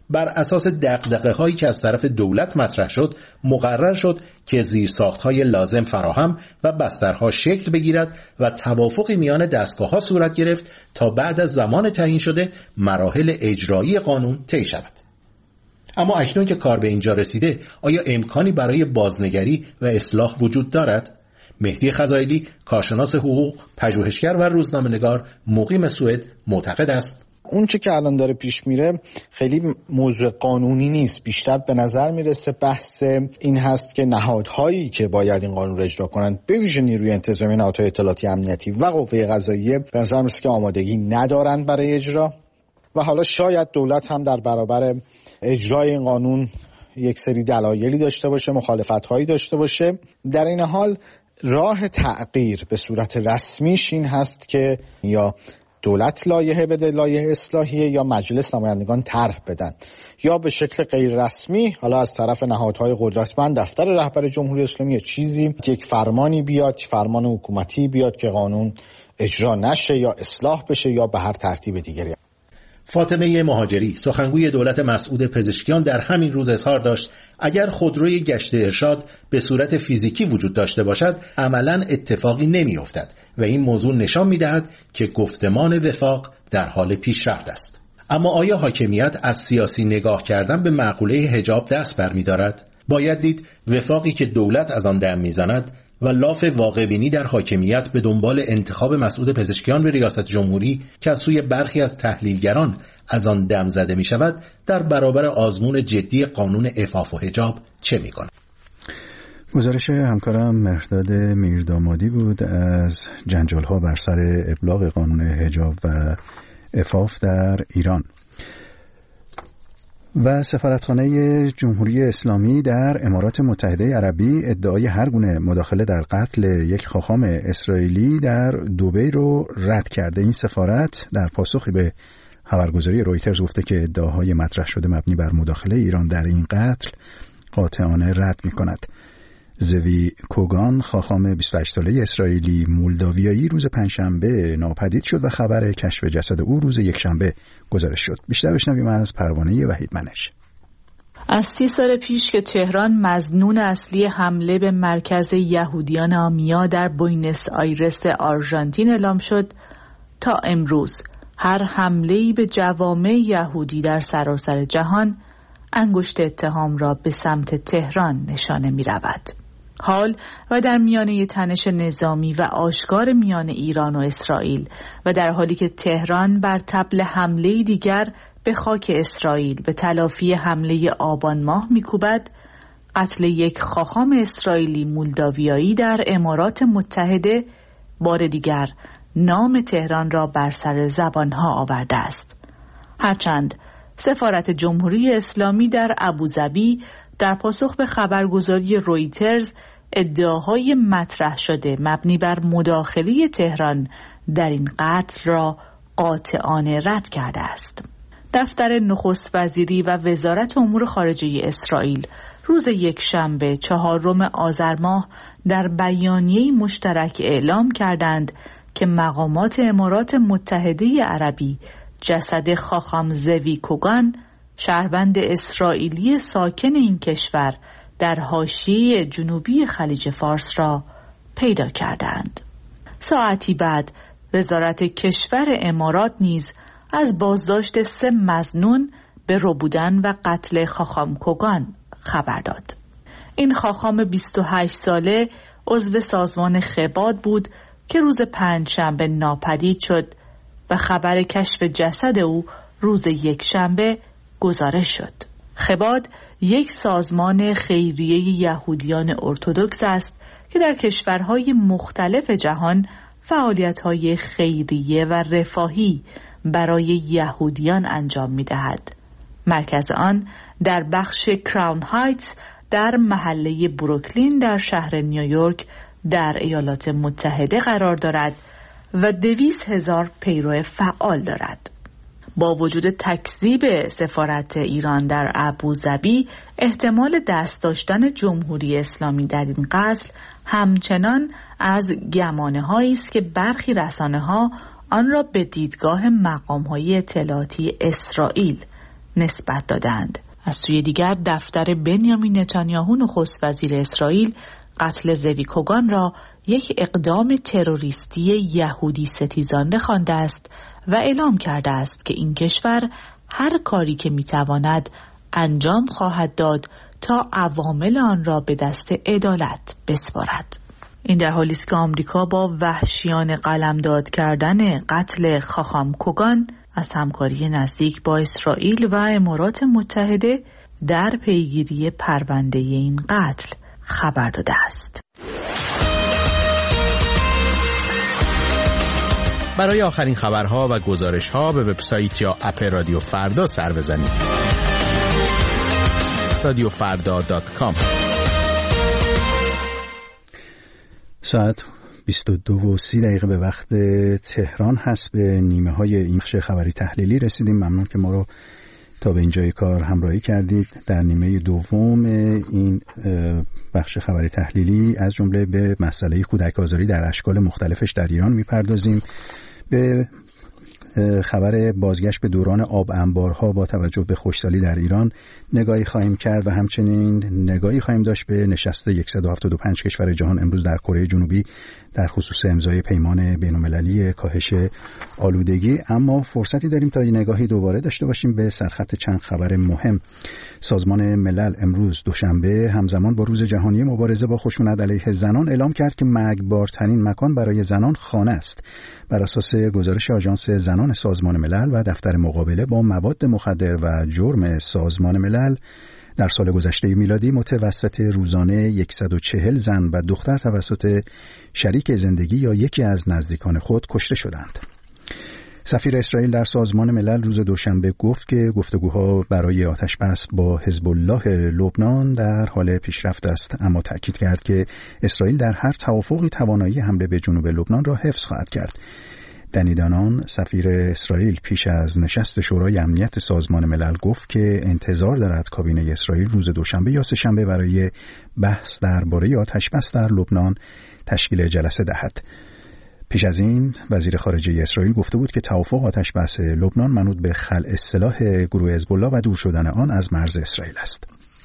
بر اساس دغدغه هایی که از طرف دولت مطرح شد مقرر شد که زیرساخت های لازم فراهم و بسترها شکل بگیرد و توافقی میان دستگاه ها صورت گرفت تا بعد از زمان تعیین شده مراحل اجرایی قانون طی شود. اما اکنون که کار به اینجا رسیده، آیا امکانی برای بازنگری و اصلاح وجود دارد؟ مهدی خزائلی، کارشناس حقوق، پژوهشگر و روزنامه‌نگار مقیم سوئد معتقد است اون چه که الان داره پیش میره خیلی موضوع قانونی نیست، بیشتر به نظر میرسه بحث این هست که نهادهایی که باید این قانون رو اجرا کنن، به ویژه نیروی انتظامی، نهادهای اطلاعاتی امنیتی و قوه قضاییه، به نظر میرسه که آمادگی ندارند برای اجرا و حالا شاید دولت هم در برابر اجرای این قانون یک سری دلایلی داشته باشه، مخالفت‌هایی داشته باشه. در این حال راه تغییر به صورت رسمیش این هست که یا دولت لایحه بده، لایحه اصلاحیه، یا مجلس نمایندگان طرح بدن، یا به شکل غیر رسمی حالا از طرف نهادهای قدرتمند، دفتر رهبر جمهوری اسلامی، چیزی یک فرمانی بیاد، فرمان حکومتی بیاد که قانون اجرا نشه یا اصلاح بشه یا به هر ترتیب دیگری. فاطمه مهاجری، سخنگوی دولت مسعود پزشکیان، در همین روز اظهار داشت اگر خودروی گشت ارشاد به صورت فیزیکی وجود داشته باشد عملاً اتفاقی نمی افتد و این موضوع نشان می دهد که گفتمان وفاق در حال پیشرفت است. اما آیا حاکمیت از سیاسی نگاه کردن به مقوله حجاب دست برمی دارد؟ باید دید وفاقی که دولت از آن دم می زند و لاف واقع‌بینی در حاکمیت به دنبال انتخاب مسعود پزشکیان به ریاست جمهوری که از سوی برخی از تحلیلگران از آن دم زده می شود در برابر آزمون جدی قانون عفاف و حجاب چه می کند؟ گزارش همکارم مهرداد میردامادی بود از جنجال‌ها بر سر ابلاغ قانون حجاب و عفاف در ایران. و سفارتخانه جمهوری اسلامی در امارات متحده عربی ادعای هر گونه مداخله در قتل یک خاخام اسرائیلی در دبی رو رد کرده. این سفارت در پاسخی به خبرگزاری رویترز گفته که ادعاهای مطرح شده مبنی بر مداخله ایران در این قتل قاطعانه رد می‌کند. زوی کوگان، خاخام بیست و هشت ساله اسرائیلی مولداویایی، روز پنجشنبه ناپدید شد و خبر کشف جسد او روز یکشنبه گزارش شد. بیشتر بشنویم از پروانه وحید منش. از سی سال پیش که تهران مظنون اصلی حمله به مرکز یهودیان آمیا در بوینس آیرس آرژانتین اعلام شد تا امروز هر حمله‌ای به جوامع یهودی در سراسر جهان انگشت اتهام را به سمت تهران نشانه می رود. حال و در میانه تنش نظامی و آشکار میان ایران و اسرائیل و در حالی که تهران بر طبل حمله دیگر به خاک اسرائیل به تلافی حمله آبان ماه می‌کوبد، قتل یک خاخام اسرائیلی مولداویایی در امارات متحده بار دیگر نام تهران را بر سر زبانها آورده است. هرچند سفارت جمهوری اسلامی در ابوظبی در پاسخ به خبرگزاری رویترز ادعاهای مطرح شده مبنی بر مداخله تهران در این قتل را قاطعانه رد کرده است. دفتر نخست وزیری و وزارت امور خارجه اسرائیل روز یکشنبه چهارم آذر ماه در بیانیه‌ای مشترک اعلام کردند که مقامات امارات متحده عربی جسد خاخام زوی کوگان، شهروند اسرائیلی ساکن این کشور در حاشیه جنوبی خلیج فارس را پیدا کردند. ساعتی بعد وزارت کشور امارات نیز از بازداشت سه مظنون به ربودن و قتل خاخام کوگان خبر داد. این خاخام بیست و هشت ساله عضو سازمان خباد بود که روز پنجشنبه ناپدید شد و خبر کشف جسد او روز یکشنبه گزارش شد. خباد یک سازمان خیریه یهودیان ارتدوکس است که در کشورهای مختلف جهان فعالیت‌های خیریه و رفاهی برای یهودیان انجام می‌دهد. مرکز آن در بخش کراون هایتس در محله بروکلین در شهر نیویورک در ایالات متحده قرار دارد و دویست هزار پیرو فعال دارد. با وجود تکذیب سفارت ایران در ابوظبی، احتمال دست داشتن جمهوری اسلامی در این قتل همچنان از گمانه‌هایی است که برخی رسانه‌ها آن را به دیدگاه مقام‌های اطلاعاتی اسرائیل نسبت دادند. از سوی دیگر دفتر بنیامین نتانیاهو نخست وزیر اسرائیل قتل زوی کوگان را یک اقدام تروریستی یهودی ستیزانده خوانده است و اعلام کرده است که این کشور هر کاری که میتواند انجام خواهد داد تا عوامل آن را به دست عدالت بسپارد. این در حالی است که آمریکا با وحشیانه قلمداد کردن قتل خاخام کوگان از همکاری نزدیک با اسرائیل و امارات متحده در پیگیری پرونده این قتل خبر داده است. برای آخرین خبرها و گزارش‌ها به وبسایت یا اپ رادیو فردا سر بزنید. رادیو فردا دات کام. ساعت بیست و دو و سی دقیقه به وقت تهران هست. به نیمه های این بخش خبری تحلیلی رسیدیم. ممنون که ما رو تا به اینجای کار همراهی کردید. در نیمه دوم این بخش خبری تحلیلی از جمله به مسئله کودک آزاری در اشکال مختلفش در ایران میپردازیم. به خبر بازگشت به دوران آب انبارها با توجه به خشکسالی در ایران نگاهی خواهیم کرد و همچنین نگاهی خواهیم داشت به نشست صد و هفتاد و پنج کشور جهان امروز در کره جنوبی در خصوص امضای پیمان بین‌المللی کاهش آلودگی. اما فرصتی داریم تا نگاهی دوباره داشته باشیم به سرخط چند خبر مهم. سازمان ملل امروز دوشنبه همزمان با روز جهانی مبارزه با خشونت علیه زنان اعلام کرد که مرگبارترین مکان برای زنان خانه است. بر اساس گزارش آژانس زنان سازمان ملل و دفتر مقابله با مواد مخدر و جرم سازمان ملل در سال گذشته میلادی متوسط روزانه صد و چهل زن و دختر توسط شریک زندگی یا یکی از نزدیکان خود کشته شدند. سفیر اسرائیل در سازمان ملل روز دوشنبه گفت که گفتگوها برای آتش‌بس با حزب الله لبنان در حال پیشرفت است، اما تأکید کرد که اسرائیل در هر توافقی توانایی حمله به جنوب لبنان را حفظ خواهد کرد. دنی دانان سفیر اسرائیل پیش از نشست شورای امنیت سازمان ملل گفت که انتظار دارد کابینه اسرائیل روز دوشنبه یا سه‌شنبه برای بحث درباره آتش‌بس در لبنان تشکیل جلسه دهد. پیش از این وزیر خارجه اسرائیل گفته بود که توافق آتش‌بس لبنان منوط به خلع سلاح گروه حزب الله و دور شدن آن از مرز اسرائیل است.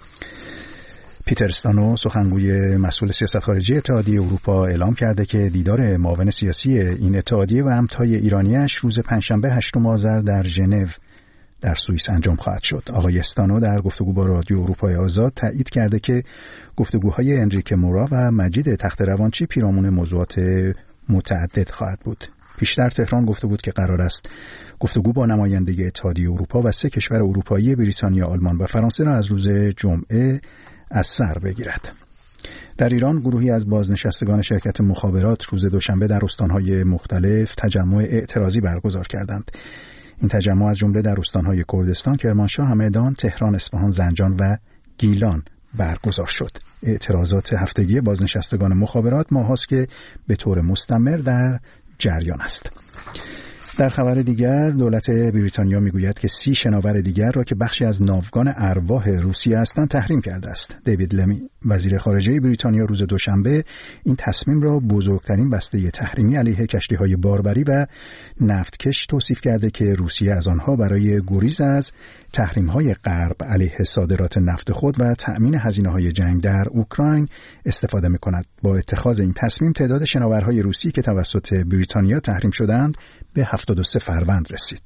پیتر استانو سخنگوی مسئول سیاست خارجی اتحادیه اروپا اعلام کرده که دیدار معاون سیاسی این اتحادیه و همتای ایرانیش روز پنجشنبه هشتم آذر در ژنو در سوئیس انجام خواهد شد. آقای استانو در گفتگو با رادیو اروپای آزاد تایید کرده که گفتگوهای انریکه مورا و مجید تخت‌روانچی پیرامون موضوعات متعدد خواهد بود. پیشتر تهران گفته بود که قرار است گفتگو با نمایندگی اتحادیه اروپا و سه کشور اروپایی بریتانیا، آلمان و فرانسه را از روز جمعه از سر بگیرد. در ایران گروهی از بازنشستگان شرکت مخابرات روز دوشنبه در استانهای مختلف تجمع اعتراضی برگزار کردند. این تجمع از جمله در استانهای کردستان، کرمانشاه، همدان، تهران، اصفهان، زنجان و گیلان برگزار شد. اعتراضات هفتگی بازنشستگان مخابرات ماهاست که به طور مستمر در جریان است. در خبر دیگر دولت بریتانیا میگوید که سی شناور دیگر را که بخشی از ناوگان ارواح روسیه هستند تحریم کرده است. دیوید لمی وزیر خارجه بریتانیا روز دوشنبه این تصمیم را بزرگترین بسته تحریمی علیه کشتی‌های باربری و نفتکش توصیف کرده که روسیه از آنها برای گریز از تحریم‌های غرب علیه صادرات نفت خود و تأمین هزینه‌های جنگ در اوکراین استفاده می‌کند. با اتخاذ این تصمیم تعداد شناورهای روسی که توسط بریتانیا تحریم شدند به هفتاد و سه فروند رسید.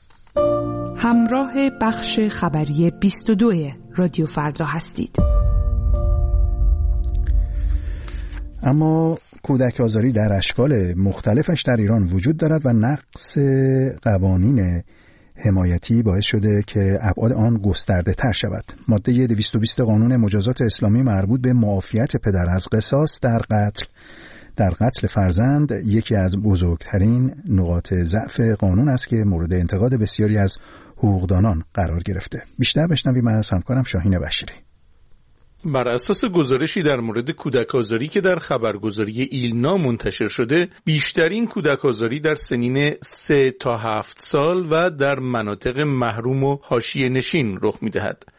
همراه بخش خبری بیست و دو رادیو فردا هستید. اما کودک آزاری در اشکال مختلفش در ایران وجود دارد و نقض قوانین حمایتی باعث شده که ابعاد آن گسترده تر شود. ماده دویست و بیست قانون مجازات اسلامی مربوط به معافیت پدر از قصاص در قتل در قتل فرزند یکی از بزرگترین نقاط ضعف قانون است که مورد انتقاد بسیاری از حقوقدانان قرار گرفته. بیشتر بشنویم از همکارم شاهین بشیری. بر اساس گزارشی در مورد کودک آزاری که در خبرگزاری ایلنا منتشر شده، بیشترین کودک آزاری در سنین سه تا هفت سال و در مناطق محروم و حاشیه نشین رخ می‌دهد.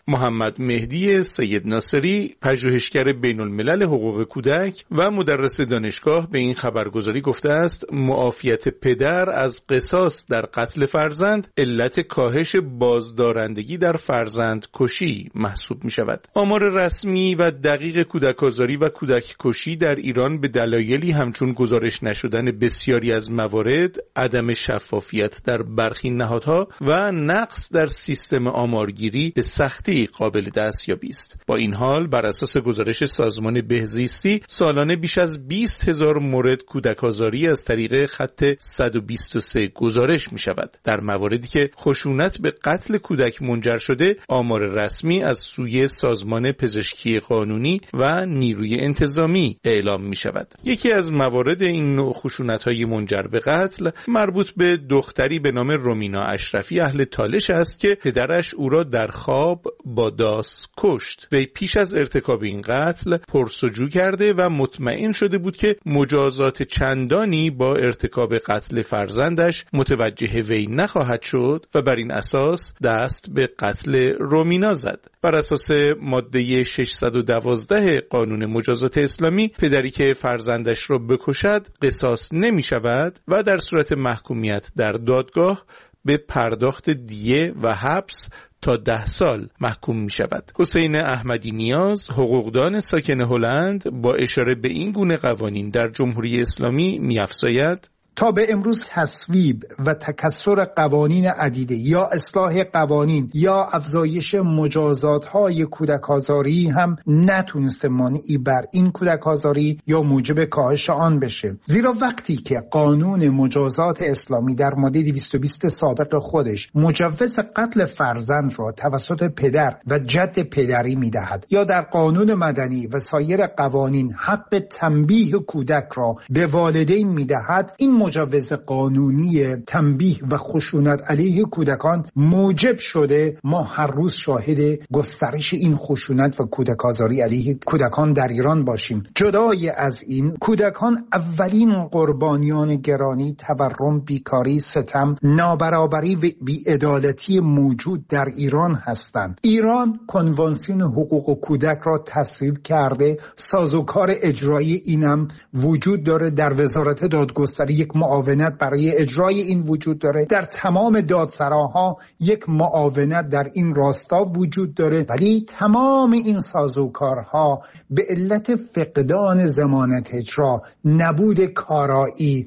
محمد مهدی سید ناصری، پژوهشگر بین الملل حقوق کودک و مدرس دانشگاه، به این خبرگزاری گفته است معافیت پدر از قصاص در قتل فرزند علت کاهش بازدارندگی در فرزند کشی محسوب می شود. آمار رسمی و دقیق کودک آزاری و کودک کشی در ایران به دلایلی همچون گزارش نشدن بسیاری از موارد، عدم شفافیت در برخی نهادها و نقص در سیستم آمارگیری به سختی قابل دستیابی است. با این حال بر اساس گزارش سازمان بهزیستی سالانه بیش از بیست هزار مورد کودک آزاری از طریق خط صد و بیست و سه گزارش می شود. در مواردی که خشونت به قتل کودک منجر شده، آمار رسمی از سوی سازمان پزشکی قانونی و نیروی انتظامی اعلام می شود. یکی از موارد این نوع خشونت‌های منجر به قتل مربوط به دختری به نام رومینا اشرفی اهل تالش است که پدرش او را در خواب با داس کشت. وی پیش از ارتکاب این قتل پرسجو کرده و مطمئن شده بود که مجازات چندانی با ارتکاب قتل فرزندش متوجه وی نخواهد شد و بر این اساس دست به قتل رومینا زد. بر اساس ماده ششصد و دوازده قانون مجازات اسلامی، پدری که فرزندش را بکشد قصاص نمی شود و در صورت محکومیت در دادگاه به پرداخت دیه و حبس تا ده سال محکوم می شود. حسین احمدی نیاز، حقوقدان ساکن هلند، با اشاره به این گونه قوانین در جمهوری اسلامی می افزاید: تا به امروز تصویب و تکثر قوانین عدیده یا اصلاح قوانین یا افزایش مجازات‌های کودک آزاری هم نتونسته مانعی بر این کودک آزاری یا موجب کاهش آن بشه. زیرا وقتی که قانون مجازات اسلامی در ماده دویست و بیست سابق خودش مجوز قتل فرزند را توسط پدر و جد پدری می‌دهد یا در قانون مدنی و سایر قوانین حق تنبیه کودک را به والدین می‌دهد، این مجوز قانونی تنبیه و خشونت علیه کودکان موجب شده ما هر روز شاهد گسترش این خشونت و کودک آزاری علیه کودکان در ایران باشیم. جدای از این، کودکان اولین قربانیان گرانی تورم، بیکاری، ستم، نابرابری و بی‌عدالتی موجود در ایران هستند. ایران کنوانسیون حقوق کودک را تصویب کرده، سازوکار اجرایی اینم وجود داره. در وزارت دادگستری یک معاونت برای اجرای این وجود داره، در تمام دادسراها یک معاونت در این راستا وجود داره، ولی تمام این سازوکارها به علت فقدان ضمانت اجرا، نبود کارایی،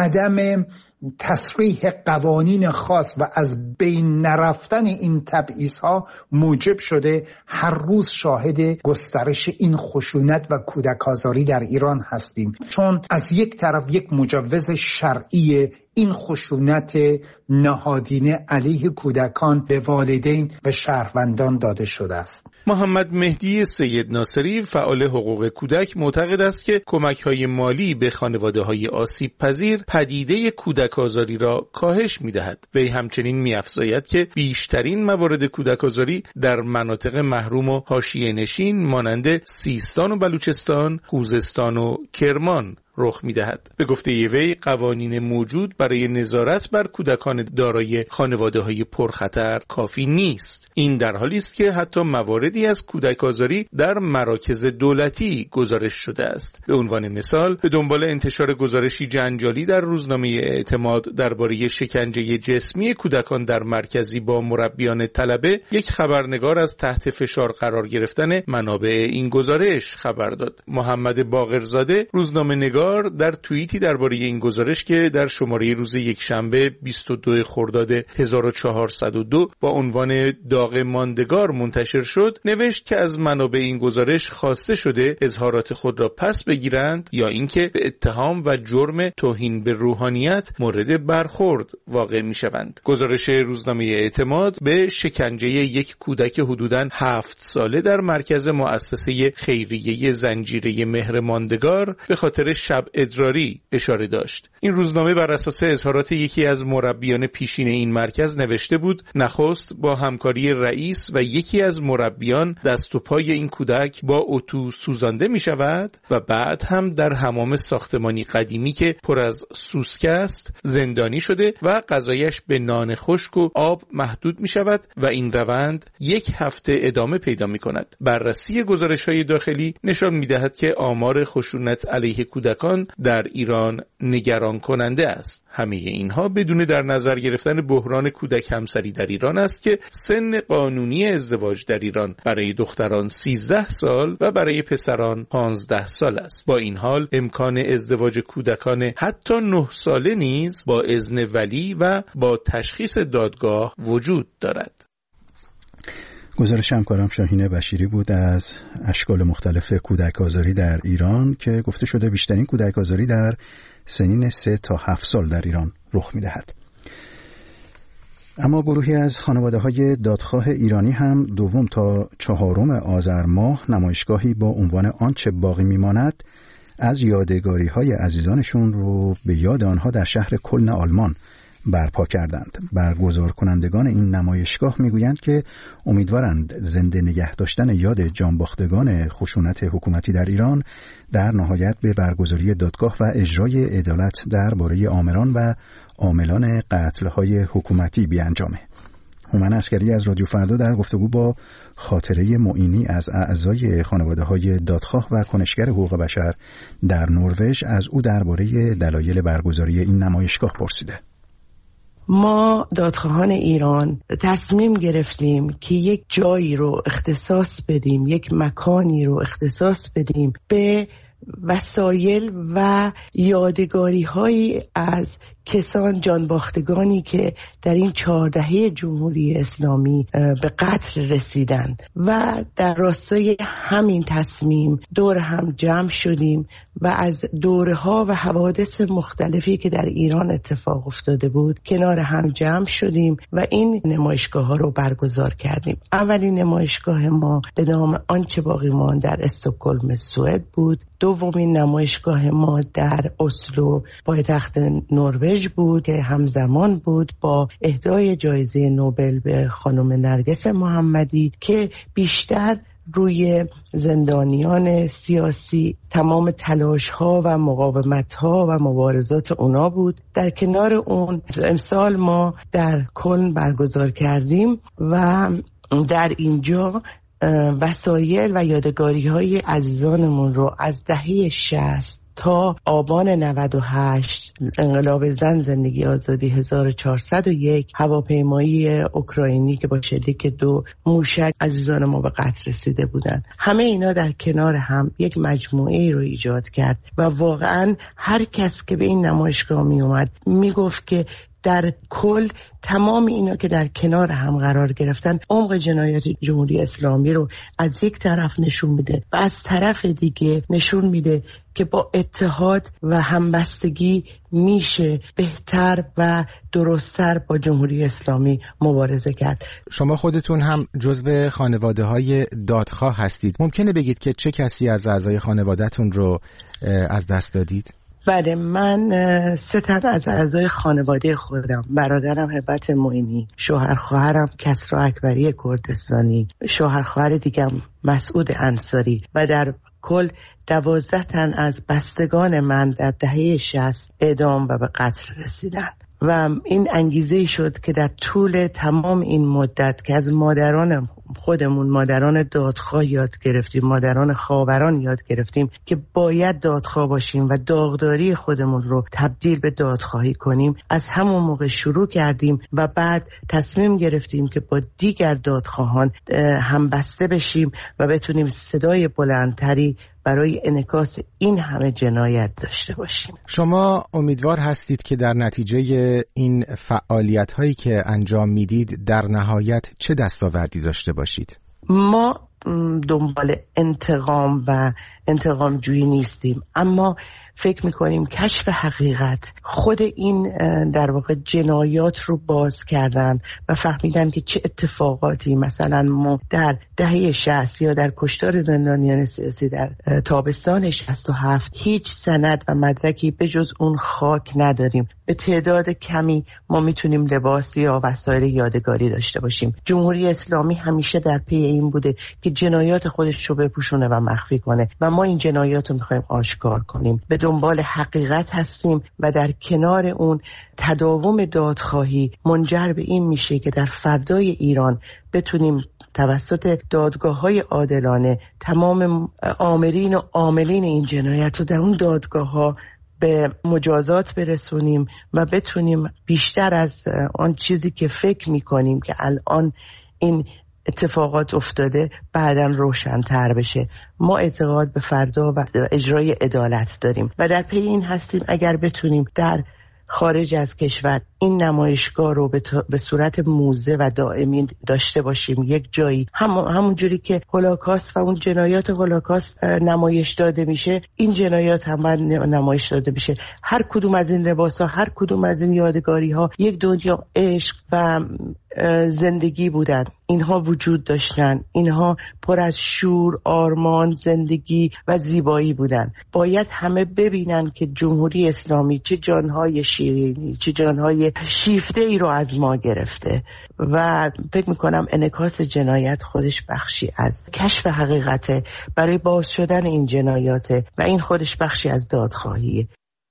عدم تصریح قوانین خاص و از بین نرفتن این تبعیض‌ها موجب شده هر روز شاهد گسترش این خشونت و کودک آزاری در ایران هستیم. چون از یک طرف یک مجوز شرعی این خشونت نهادینه علیه کودکان به والدین و شهروندان داده شده است. محمد مهدی سید ناصری، فعال حقوق کودک، معتقد است که کمک‌های مالی به خانواده‌های آسیب پذیر پدیده کودک آزاری را کاهش می‌دهد. وی همچنین می‌افزاید که بیشترین موارد کودک آزاری در مناطق محروم و حاشیه نشین مانند سیستان و بلوچستان، خوزستان و کرمان رخ می‌دهد. به گفته وی، قوانین موجود برای نظارت بر کودکان دارای خانواده‌های پرخطر کافی نیست. این در حالی است که حتی مواردی از کودک آزاری در مراکز دولتی گزارش شده است. به عنوان مثال، به دنبال انتشار گزارشی جنجالی در روزنامه اعتماد درباره شکنجه جسمی کودکان در مرکزی با مربیان طلبه، یک خبرنگار از تحت فشار قرار گرفتن منابع این گزارش خبر داد. محمد باقرزاده، روزنامه نگار، در توییتی درباره این گزارش که در شماره روز یکشنبه بیست و دو خرداد هزار و چهارصد و دو با عنوان داغ ماندگار منتشر شد، نوشت که از منابع این گزارش خواسته شده اظهارات خود را پس بگیرند یا اینکه به اتهام و جرم توهین به روحانیت مورد برخورد واقع می‌شوند. گزارش روزنامه اعتماد به شکنجه یک کودک حدوداً هفت ساله در مرکز مؤسسه خیریه زنجیره مهر ماندگار به خاطر شب ادراری اشاره داشت. این روزنامه بر اساس اظهارات یکی از مربیان پیشین این مرکز نوشته بود نخست با همکاری رئیس و یکی از مربیان دست و پای این کودک با اتو سوزانده می شود و بعد هم در حمام ساختمانی قدیمی که پر از سوسکه است زندانی شده و غذایش به نان خشک و آب محدود می شود و این روند یک هفته ادامه پیدا می کند. بررسی گزارش‌های داخلی نشان می دهد که آمار خشونت علیه کودکان در ایران نگران کننده است. همه اینها بدون در نظر گرفتن بحران کودک همسری در ایران است که سن قانونی ازدواج در ایران برای دختران سیزده سال و برای پسران پانزده سال است. با این حال امکان ازدواج کودکان حتی نه ساله نیز با اذن ولی و با تشخیص دادگاه وجود دارد. گزارش همکارم شاهین بشیری بود از اشکال مختلف کودک آزاری در ایران که گفته شده بیشترین کودک آزاری در سنین سه تا هفت سال در ایران رخ می‌دهد. اما گروهی از خانواده‌های دادخواه ایرانی هم دوم تا چهارم آذر ماه نمایشگاهی با عنوان آنچه باقی میماند از یادگاری‌های عزیزانشون رو به یاد آنها در شهر کلن آلمان برپا کردند. برگزار کنندگان این نمایشگاه میگویند که امیدوارند زنده نگه داشتن یاد جانباختگان خشونت حکومتی در ایران در نهایت به برگزاری دادگاه و اجرای عدالت درباره آمران و عاملان قتل‌های حکومتی بیانجامه. هومن عسکری از رادیو فردا در گفتگو با خاطره معینی از اعضای خانواده‌های دادخواه و کنشگر حقوق بشر در نروژ از او درباره دلایل برگزاری این نمایشگاه پرسیده. ما دادخواهان ایران تصمیم گرفتیم که یک جایی رو اختصاص بدیم، یک مکانی رو اختصاص بدیم به وسایل و یادگاری هایی از کسان جانباختگانی که در این چهار دهه جمهوری اسلامی به قتل رسیدن و در راستای همین تصمیم دور هم جمع شدیم و از دوره ها و حوادث مختلفی که در ایران اتفاق افتاده بود کنار هم جمع شدیم و این نمایشگاه ها رو برگزار کردیم. اولین نمایشگاه ما به نام آنچه باقی ماند در استکهلم سوئد بود. دومین نمایشگاه ما در اسلو پایتخت نروژ بود که همزمان بود با اهدای جایزه نوبل به خانم نرگس محمدی که بیشتر روی زندانیان سیاسی تمام تلاش ها و مقاومت ها و مبارزات اونا بود. در کنار اون امسال ما در کلن برگزار کردیم و در اینجا وسایل و یادگاری های عزیزانمون رو از دهه شصت تا آبان نود و هشت انقلاب زن زندگی آزادی هزار و چهارصد و یک هواپیمایی اوکراینی که با شلیک دو موشک عزیزان ما به قتل رسیده بودن، همه اینا در کنار هم یک مجموعه رو ایجاد کرد و واقعا هر کس که به این نمایشگاه می اومد می گفت که در کل تمام اینا که در کنار هم قرار گرفتن عمق جنایات جمهوری اسلامی رو از یک طرف نشون میده و از طرف دیگه نشون میده که با اتحاد و همبستگی میشه بهتر و درست‌تر با جمهوری اسلامی مبارزه کرد. شما خودتون هم جزو خانواده‌های دادخواه هستید. ممکنه بگید که چه کسی از اعضای خانواده‌تون رو از دست دادید؟ بله، من سه تن از اعضای خانواده خودم، برادرم هبت معینی، شوهر خواهرم کسرا اکبری کردستانی، شوهر خواهر دیگم مسعود انصاری و در کل دوازده تن از بستگان من در دهه شصت اعدام و به قتل رسیدن و این انگیزه شد که در طول تمام این مدت که از مادران خودمون، مادران دادخواه یاد گرفتیم، مادران خاوران یاد گرفتیم که باید دادخواه باشیم و داغداری خودمون رو تبدیل به دادخواهی کنیم. از همون موقع شروع کردیم و بعد تصمیم گرفتیم که با دیگر دادخواهان همبسته بشیم و بتونیم صدای بلندتری برای انعکاس این همه جنایت داشته باشیم. شما امیدوار هستید که در نتیجه این فعالیت هایی که انجام میدید در نهایت چه دستاوردی داشته باشید؟ ما دنبال انتقام و انتقام جویی نیستیم، اما فکر میکنیم کشف حقیقت خود این در واقع جنایات رو باز کردن و فهمیدن که چه اتفاقاتی مثلا ما در دهه شصت یا در کشتار زندانیان سیاسی در تابستان شصت و هفت هیچ سند و مدرکی به جز اون خاک نداریم. به تعداد کمی ما میتونیم لباس یا وسایل یادگاری داشته باشیم. جمهوری اسلامی همیشه در پی این بوده که جنایات خودش رو بپوشونه و مخفی کنه و ما این جنایات رو میخوایم آشکار کنیم. به دنبال حقیقت هستیم و در کنار اون تداوم دادخواهی منجر به این میشه که در فردای ایران بتونیم توسط دادگاه‌های عادلانه تمام آمرین و عاملین این جنایت رو در اون دادگاه‌ها به مجازات برسونیم و بتونیم بیشتر از آن چیزی که فکر میکنیم که الان این اتفاقات افتاده بعداً روشن‌تر بشه. ما اعتقاد به فردا و اجرای عدالت داریم و در پی این هستیم اگر بتونیم در خارج از کشور این نمایشگاه رو به, به صورت موزه و دائمی داشته باشیم یک جایی، هم همون جوری که هولوکاست و اون جنایات هولوکاست نمایش داده میشه، این جنایات هم نمایش داده میشه. هر کدوم از این لباسا، هر کدوم از این یادگاری ها یک دنیا عشق و زندگی بودن. اینها وجود داشتن، اینها پر از شور، آرمان، زندگی و زیبایی بودن. باید همه ببینن که جمهوری اسلامی چه جانهای شیرینی، چه جانهای شیفته ای رو از ما گرفته و فکر میکنم انعکاس جنایت خودش بخشی از کشف حقیقته برای باز شدن این جنایاته و این خودش بخشی از دادخواهیه.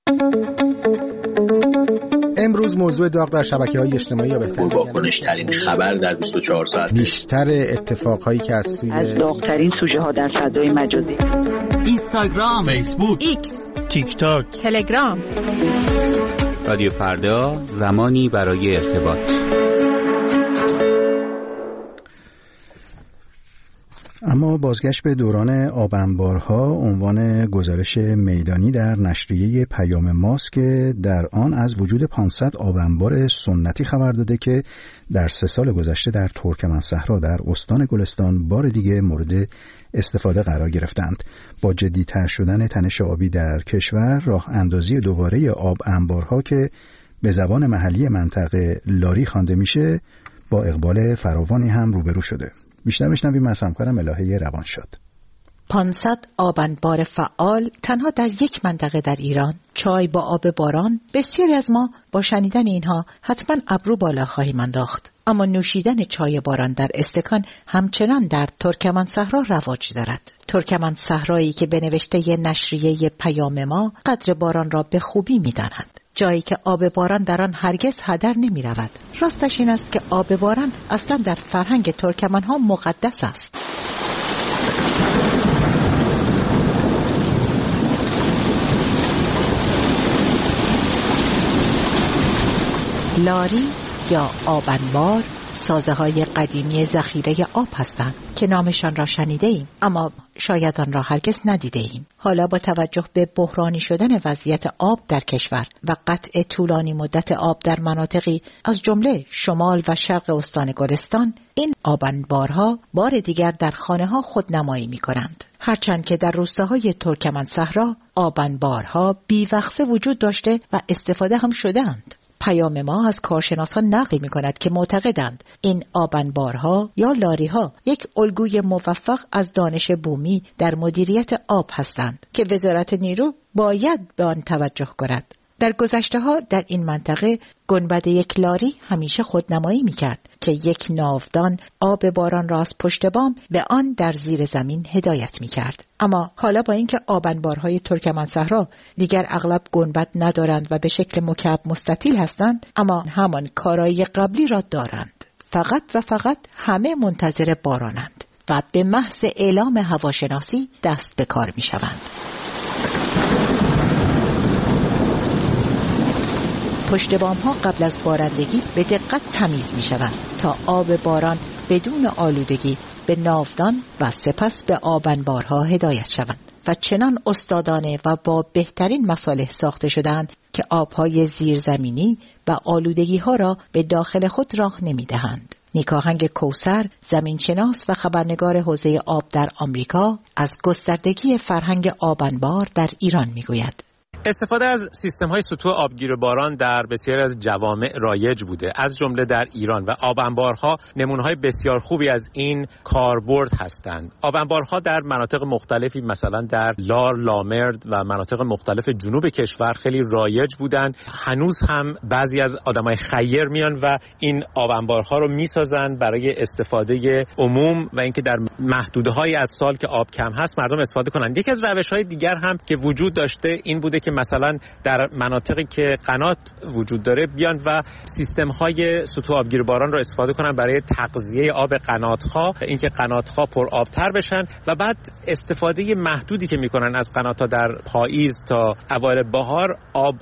امروز موضوع داغ در شبکه‌های اجتماعی یا بهتر واکنش‌ترین خبر در بیست و چهار ساعت، بیشتر اتفاقهایی که از سوی از داغ‌ترین سوژه ها در فضای مجازی، اینستاگرام، فیسبوک، ایکس، تیک تاک، تلگرام. رادیو فردا، زمانی برای ارتباط. اما بازگشت به دوران آب انبارها عنوان گزارش میدانی در نشریه پیام ماست که در آن از وجود پانصد آب انبار سنتی خبر داده که در سه سال گذشته در ترکمنصحرا در استان گلستان بار دیگه مورد استفاده قرار گرفتند. با جدی‌تر شدن تنش آبی در کشور، راه اندازی دوباره آب انبارها که به زبان محلی منطقه لاری خوانده میشه با اقبال فراوانی هم روبرو شده. بیشتر بشنویم از همکارم الهه روانشاد. پانصد آب انبار فعال تنها در یک منطقه در ایران. چای با آب باران، بسیاری از ما با شنیدن اینها حتما ابرو بالا خواهیم انداخت. اما نوشیدن چای باران در استکان همچنان در ترکمنصحرا رواج دارد. ترکمنصحرایی که به نوشته نشریه پیام ما قدر باران را به خوبی می‌داند. جایی که آب باران در آن هرگز هدر نمی رود. راستش این است که آب باران اصلا در فرهنگ ترکمن ها مقدس است. لاری یا آب انبار سازه های قدیمی ذخیره آب هستند که نامشان را شنیده ایم اما شاید آن را هرگز ندیده ایم. حالا با توجه به بحرانی شدن وضعیت آب در کشور و قطع طولانی مدت آب در مناطقی از جمله شمال و شرق استان گلستان، این آب انبارها بار دیگر در خانه ها خودنمایی می کنند. هرچند که در روستاهای ترکمنصحرا آب انبارها بیوقفه وجود داشته و استفاده هم شده‌اند. پیام ما از کارشناسان نقل می کند که معتقدند این آب انبارها یا لاریها یک الگوی موفق از دانش بومی در مدیریت آب هستند که وزارت نیرو باید به آن توجه کند. در گذشته ها در این منطقه گنبد یک لاری همیشه خودنمایی می کرد که یک ناودان آب باران را از پشت بام به آن در زیر زمین هدایت می کرد. اما حالا با اینکه آب انبارهای ترکمنصحرا دیگر اغلب گنبد ندارند و به شکل مکعب مستطیل هستند، اما همان کارایی قبلی را دارند. فقط و فقط همه منتظر بارانند و به محض اعلام هواشناسی دست به کار می شوند. پشت بام ها قبل از بارندگی به دقت تمیز می شوند تا آب باران بدون آلودگی به ناودان و سپس به آب انبارها هدایت شوند و چنان استادانه و با بهترین مصالح ساخته شدند که آبهای زیرزمینی و آلودگی ها را به داخل خود راه نمی دهند. نیکاهنگ کوثر، زمینشناس و خبرنگار حوزه آب در آمریکا، از گستردگی فرهنگ آب انبار در ایران می گوید. استفاده از سیستم‌های سطوح آبگیر باران در بسیاری از جوامع رایج بوده، از جمله در ایران، و آب انبارها نمونه‌های بسیار خوبی از این کاربرد هستند. آب انبارها در مناطق مختلفی مثلا در لار، لامرد و مناطق مختلف جنوب کشور خیلی رایج بودند. هنوز هم بعضی از آدمای خیر میان و این آب انبارها رو میسازن برای استفاده عموم و اینکه در محدوده‌های از سال که آب کم هست مردم استفاده کنند. یکی از روش‌های دیگر هم که وجود داشته این بوده که مثلا در مناطقی که قنات وجود داره بیان و سیستم‌های سطوح آبگیر باران رو استفاده کنن برای تغذیه آب قنات‌ها، اینکه قنات‌ها پر آبتر بشن و بعد استفاده محدودی که می‌کنن از قنات‌ها در پاییز تا اوایل بهار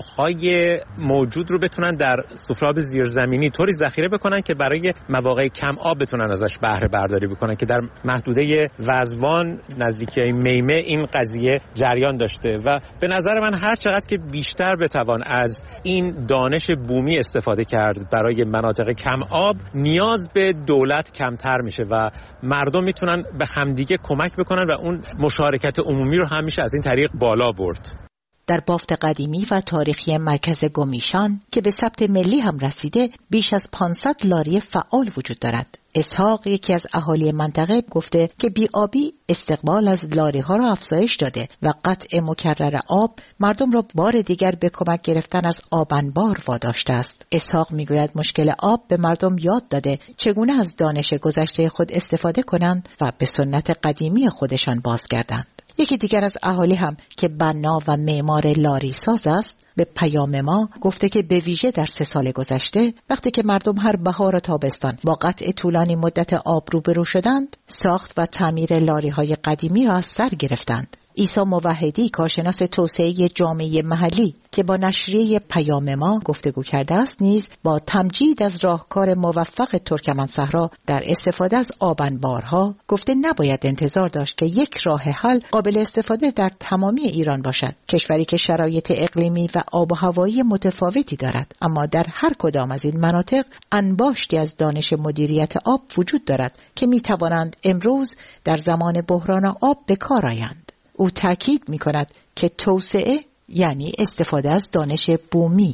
آب‌های موجود رو بتونن در سفره‌آب زیرزمینی طوری ذخیره بکنن که برای مواقع کم آب بتونن ازش بهره برداری بکنن که در محدوده وزوان نزدیکی میمه این قضیه جریان داشته و به نظر من هر چقدر که بیشتر بتوان از این دانش بومی استفاده کرد برای مناطق کم آب، نیاز به دولت کمتر میشه و مردم میتونن به همدیگه کمک بکنن و اون مشارکت عمومی رو هم میشه از این طریق بالا برد. در بافت قدیمی و تاریخی مرکز گمیشان که به ثبت ملی هم رسیده بیش از پانصد لاری فعال وجود دارد. اسحاق یکی از اهالی منطقه گفته که بی‌آبی استقبال از لاری ها را افزایش داده و قطع مکرر آب مردم را بار دیگر به کمک گرفتن از آب انبار واداشته است. اسحاق میگوید مشکل آب به مردم یاد داده چگونه از دانش گذشته خود استفاده کنند و به سنت قدیمی خودشان بازگردند. یکی دیگر از اهالی هم که بنا و معمار لاری ساز است به پیام ما گفته که به ویژه در سه سال گذشته وقتی که مردم هر بهار و تابستان با قطع طولانی مدت آب روبرو شدند، ساخت و تعمیر لاری های قدیمی را از سر گرفتند. عیسی موحدی کارشناس توسعه جامعه محلی که با نشریه پیام ما گفتگو کرده است نیز با تمجید از راهکار موفق ترکمنصحرا در استفاده از آب انبارها گفته نباید انتظار داشت که یک راه حل قابل استفاده در تمامی ایران باشد. کشوری که شرایط اقلیمی و آب و هوایی متفاوتی دارد، اما در هر کدام از این مناطق انباشتی از دانش مدیریت آب وجود دارد که می توانند امروز در زمان بحران آب به کار آیند. او تاکید می کند که توسعه یعنی استفاده از دانش بومی.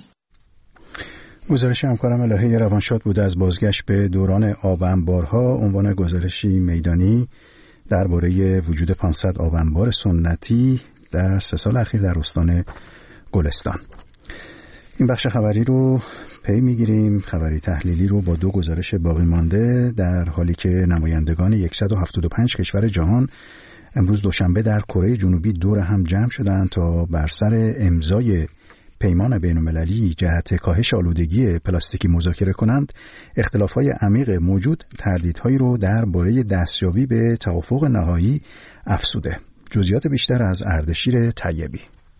گزارش همکارم الهه روانشاد بوده از بازگشت به دوران آب انبارها، عنوان گزارشی میدانی درباره وجود پانصد آب انبار سنتی در سه سال اخیر در استان گلستان. این بخش خبری رو پی میگیریم، خبری تحلیلی رو با دو گزارش باقی مانده، در حالی که نمایندگان صد و هفتاد و پنج کشور جهان امروز دوشنبه در کره جنوبی دور هم جمع شدند تا بر سر امضای پیمان بین‌المللی جهت کاهش آلودگی پلاستیکی مذاکره کنند. اختلاف‌های عمیق موجود تردیدهایی رو درباره دستیابی به توافق نهایی افزوده. جزئیات بیشتر از اردشیر طیبی.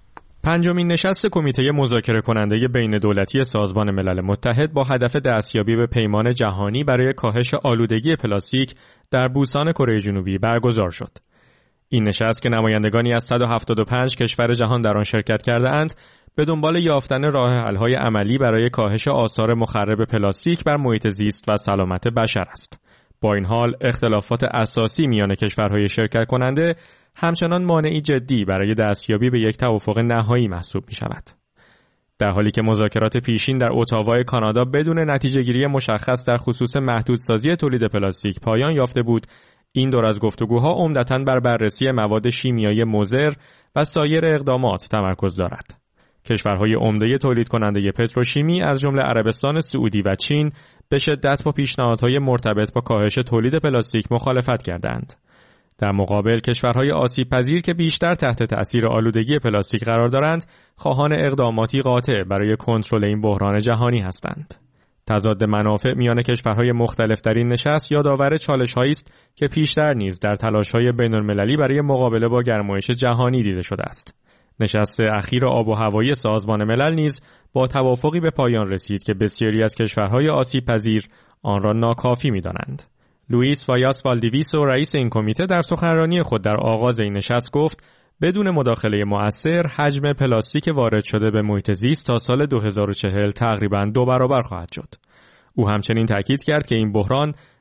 پنجمین نشست کمیته مذاکره کننده بین دولتی سازمان ملل متحد با هدف دستیابی به پیمان جهانی برای کاهش آلودگی پلاستیک در بوستان کره جنوبی برگزار شد. این نشست که نمایندگانی از صد و هفتاد و پنج کشور جهان در آن شرکت کرده اند به دنبال یافتن راه حل‌های عملی برای کاهش آثار مخرب پلاستیک بر محیط زیست و سلامت بشر است. با این حال اختلافات اساسی میان کشورهای شرکت کننده همچنان مانعی جدی برای دستیابی به یک توافق نهایی محسوب می شود. در حالی که مذاکرات پیشین در اتاوا کانادا بدون نتیجه‌گیری مشخص در خصوص محدودسازی تولید پلاستیک پایان یافته بود، این دور از گفتگوها عمدتاً بر بررسی مواد شیمیایی مضر و سایر اقدامات تمرکز دارد. کشورهای عمده تولید کننده پتروشیمی از جمله عربستان سعودی و چین به شدت با پیشنهادهای مرتبط با کاهش تولید پلاستیک مخالفت کردند. در مقابل کشورهای آسیب پذیر که بیشتر تحت تأثیر آلودگی پلاستیک قرار دارند، خواهان اقداماتی قاطع برای کنترل این بحران جهانی هستند. تضاد منافع میان کشورهای مختلف در این نشست یادآور چالش‌هایی است که پیشتر نیز در تلاش‌های بین‌المللی برای مقابله با گرمایش جهانی دیده شده است. نشست اخیر آب و هوایی سازمان ملل نیز با توافقی به پایان رسید که بسیاری از کشورهای آسیب پذیر آن را ناکافی می‌دانند. لوئیس وایاس والدیویسو رئیس این کمیته در سخنرانی خود در آغاز این نشست گفت بدون مداخله مؤثر حجم پلاستیک وارد شده به محیط زیست تا سال دو هزار و چهل تقریباً دو برابر خواهد شد. او همچنین تاکید کرد که این بحران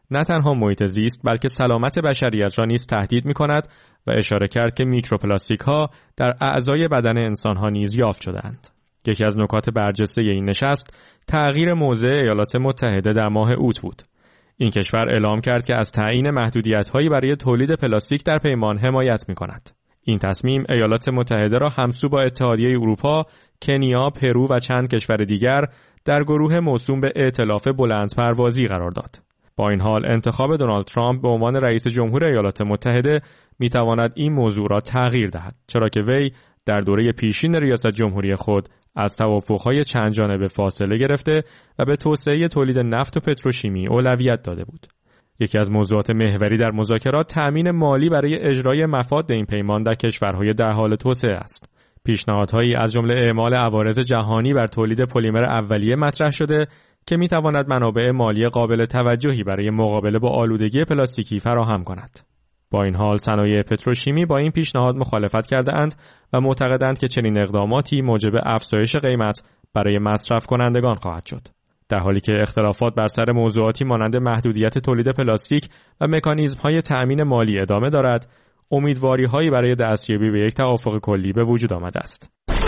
نه تنها محیط زیست بلکه سلامت بشریت را نیز تهدید می‌کند و اشاره کرد که میکروپلاستیک ها در اعضای بدن انسان ها نیز یافت شدند. یکی از نکات برجسته این نشست تغییر موضع ایالات متحده در ماه اوت بود. این کشور اعلام کرد که از تعیین محدودیت‌هایی برای تولید پلاستیک در پیمان حمایت می‌کند. این تصمیم ایالات متحده را همسو با اتحادیه اروپا، کنیا، پرو و چند کشور دیگر در گروه موسوم به ائتلاف بلندپروازی قرار داد. با این حال انتخاب دونالد ترامپ به عنوان رئیس جمهور ایالات متحده می‌تواند این موضوع را تغییر دهد، چرا که وی در دوره پیشین ریاست جمهوری خود از توافق‌های چند جانبه فاصله گرفته و به توسعه تولید نفت و پتروشیمی اولویت داده بود. یکی از موضوعات محوری در مذاکرات تأمین مالی برای اجرای مفاد این پیمان در کشورهای در حال توسعه است. پیشنهادهایی از جمله اعمال عوارض جهانی بر تولید پلیمر اولیه مطرح شده که می‌تواند منابع مالی قابل توجهی برای مقابله با آلودگی پلاستیکی فراهم کند. با این حال صنایع پتروشیمی با این پیشنهاد مخالفت کرده‌اند و معتقدند که چنین اقداماتی موجب افزایش قیمت برای مصرف کنندگان خواهد شد. در حالی که اختلافات بر سر موضوعاتی مانند محدودیت تولید پلاستیک و مکانیزم‌های تأمین مالی ادامه دارد، امیدواری‌هایی برای دستیابی به یک توافق کلی به وجود آمده است.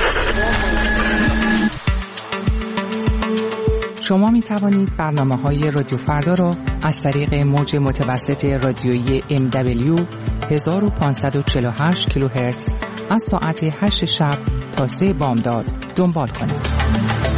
شما می توانید برنامه‌های رادیو فردا را از طریق موج متوسط رادیویی ام دبلیو هزار و پانصد و چهل و هشت کیلوهرتز از ساعت هشت شب تا سه بامداد دنبال کنید.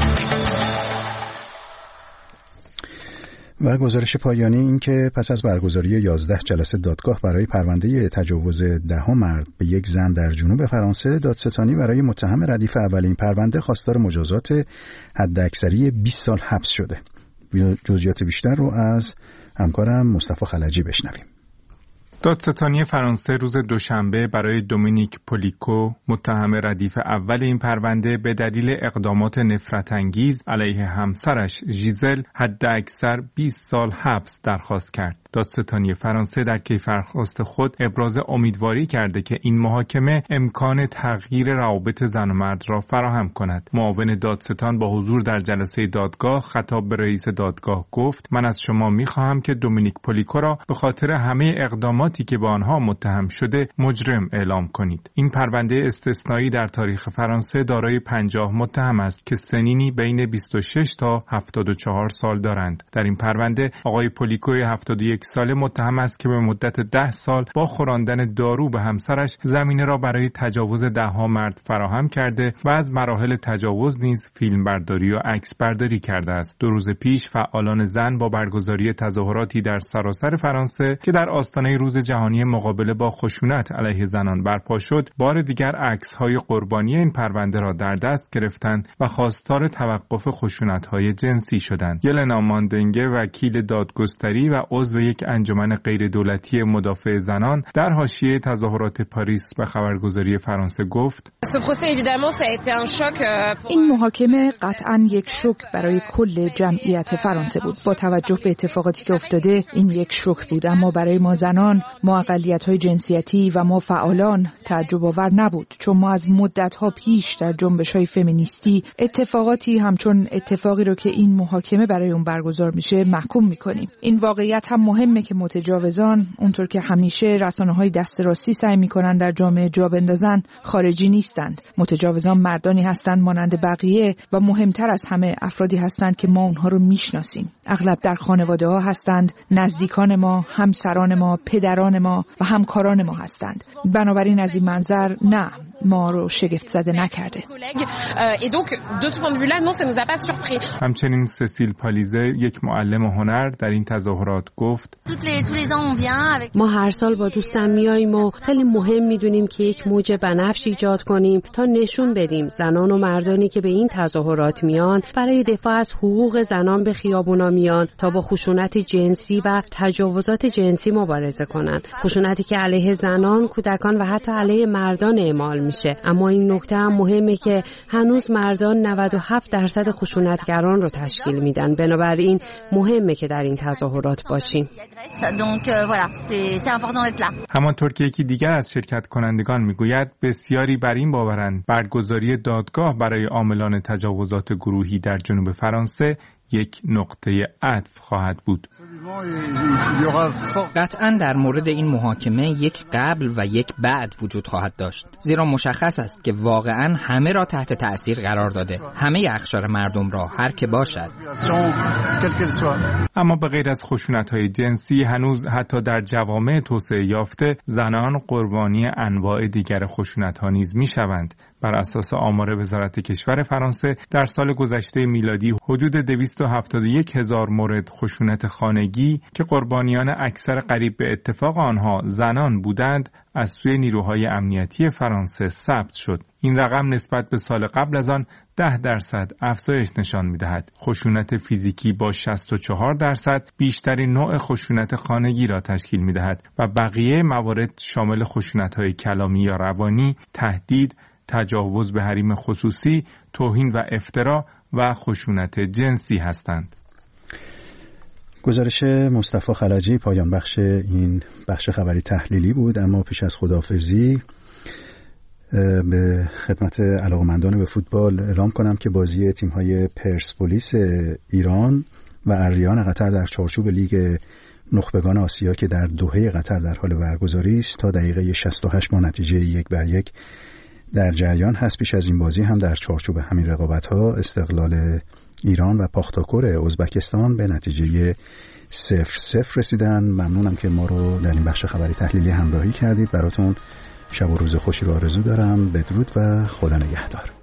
و گزارش پایانی این که پس از برگزاری یازده جلسه دادگاه برای پرونده تجاوز دهم مرد به یک زن در جنوب فرانسه، دادستانی برای متهم ردیف اول این پرونده خواستار مجازات حداکثری بیست سال حبس شده. جزئیات بیشتر رو از همکارم مصطفی خلجی بشنویم. دادستانی فرانسه روز دوشنبه برای دومینیک پولیکو، متهم ردیف اول این پرونده، به دلیل اقدامات نفرت انگیز علیه همسرش ژیزل حداکثر بیست سال حبس درخواست کرد. دادستانی فرانسه در کیفرخواست خود ابراز امیدواری کرده که این محاکمه امکان تغییر روابط زن و مرد را فراهم کند. معاون دادستان با حضور در جلسه دادگاه خطاب به رئیس دادگاه گفت: من از شما می‌خواهم که دومینیک پولیکو را به خاطر همه اقداماتی که با آنها متهم شده مجرم اعلام کنید. این پرونده استثنایی در تاریخ فرانسه دارای پنجاه متهم است که سنینی بین بیست و شش تا هفتاد و چهار سال دارند. در این پرونده آقای پولیکوی هفتاد و یک ساله متهم است که به مدت ده سال با خوراندن دارو به همسرش زمینه را برای تجاوز ده‌ها مرد فراهم کرده و از مراحل تجاوز نیز فیلم برداری و عکس برداری کرده است. دو روز پیش فعالان زن با برگزاری تظاهراتی در سراسر فرانسه که در آستانه روز جهانی مقابله با خشونت علیه زنان برپا شد، بار دیگر عکس‌های قربانی این پرونده را در دست گرفتند و خواستار توقف خشونت‌های جنسی شدند. یلنا ماندنگه، وکیل دادگستری و عضو یک انجمن غیر دولتی مدافع زنان، در حاشیه تظاهرات پاریس به خبرگزاری فرانسه گفت: این محاکمه قطعاً یک شوک برای کل جمعیت فرانسه بود. با توجه به اتفاقاتی که افتاده این یک شوک بود، اما برای ما زنان، ما اقلیت‌های جنسیتی و ما فعالان تعجب آور نبود، چون ما از مدت‌ها پیش در جنبش‌های فمینیستی اتفاقاتی همچون اتفاقی رو که این محاکمه برای اون برگزار میشه محکوم می‌کنیم. این واقعیت هم مهمه که متجاوزان، اونطور که همیشه رسانه‌های دست راستی سعی می‌کنن در جامعه جا بندازن، خارجی نیستند. متجاوزان مردانی هستند مانند بقیه و مهمتر از همه افرادی هستند که ما اونها رو میشناسیم. اغلب در خانواده‌ها هستند، نزدیکان ما، همسران ما، پدران ما و همکاران ما هستند. بنابراین از این منظر نه، ما رو شگفت زده نکرده. همچنین سسیل پالیزه، یک معلم هنر، در این تظاهرات گفت: ما هر سال با دوستان میاییم و خیلی مهم میدونیم که یک موج بنفش ایجاد کنیم تا نشون بدیم زنان و مردانی که به این تظاهرات میان برای دفاع از حقوق زنان به خیابونا میان تا با خشونت جنسی و تجاوزات جنسی مبارزه کنن. خشونتی که علیه زنان، کودکان و حتی علیه مردان اعمال میشه. اما این نکته هم مهمه که هنوز مردان نود و هفت درصد خشونتگران رو تشکیل میدن. بنابراین مهمه که در این تظاهرات باشیم. همانطور که یکی دیگر از شرکت کنندگان میگوید، بسیاری بر این باورند برگزاری دادگاه برای عاملان تجاوزات گروهی در جنوب فرانسه یک نقطه عطف خواهد بود. قطعاً در مورد این محاکمه یک قبل و یک بعد وجود خواهد داشت، زیرا مشخص است که واقعاً همه را تحت تأثیر قرار داده، همه اقشار مردم را، هر که باشد. اما به غیر از خشونت‌های جنسی هنوز حتی در جوامع توسعه یافته زنان قربانی انواع دیگر خشونت‌ها نیز می‌شوند. بر اساس آمار وزارت کشور فرانسه در سال گذشته میلادی حدود دویست و هفتاد و یک هزار مورد خشونت خانگی که قربانیان اکثر قریب به اتفاق آنها زنان بودند از سوی نیروهای امنیتی فرانسه ثبت شد. این رقم نسبت به سال قبل از آن ده درصد افزایش نشان می‌دهد. خشونت فیزیکی با شصت و چهار درصد بیشترین نوع خشونت خانگی را تشکیل می‌دهد و بقیه موارد شامل خشونت‌های کلامی یا روانی، تهدید، تجاوز به حریم خصوصی، توهین و افترا و خشونت جنسی هستند. گزارش مصطفی خلجی پایان بخش این بخش خبری تحلیلی بود. اما پیش از خداحافظی به خدمت علاقمندان به فوتبال اعلام کنم که بازی تیم‌های پرسپولیس ایران و اریان قطر در چارچوب لیگ نخبگان آسیا که در دوحه قطر در حال برگزاری است تا دقیقه شصت و هشت با نتیجه یک بر یک در جریان هست. پیش از این بازی هم در چارچوب همین رقابت‌ها استقلال ایران و پاختاکور ازبکستان به نتیجه صفر صفر رسیدن. ممنونم که ما رو در این بخش خبری تحلیلی همراهی کردید. براتون شب و روز خوشی رو آرزو دارم. بدرود و خدا نگهدار.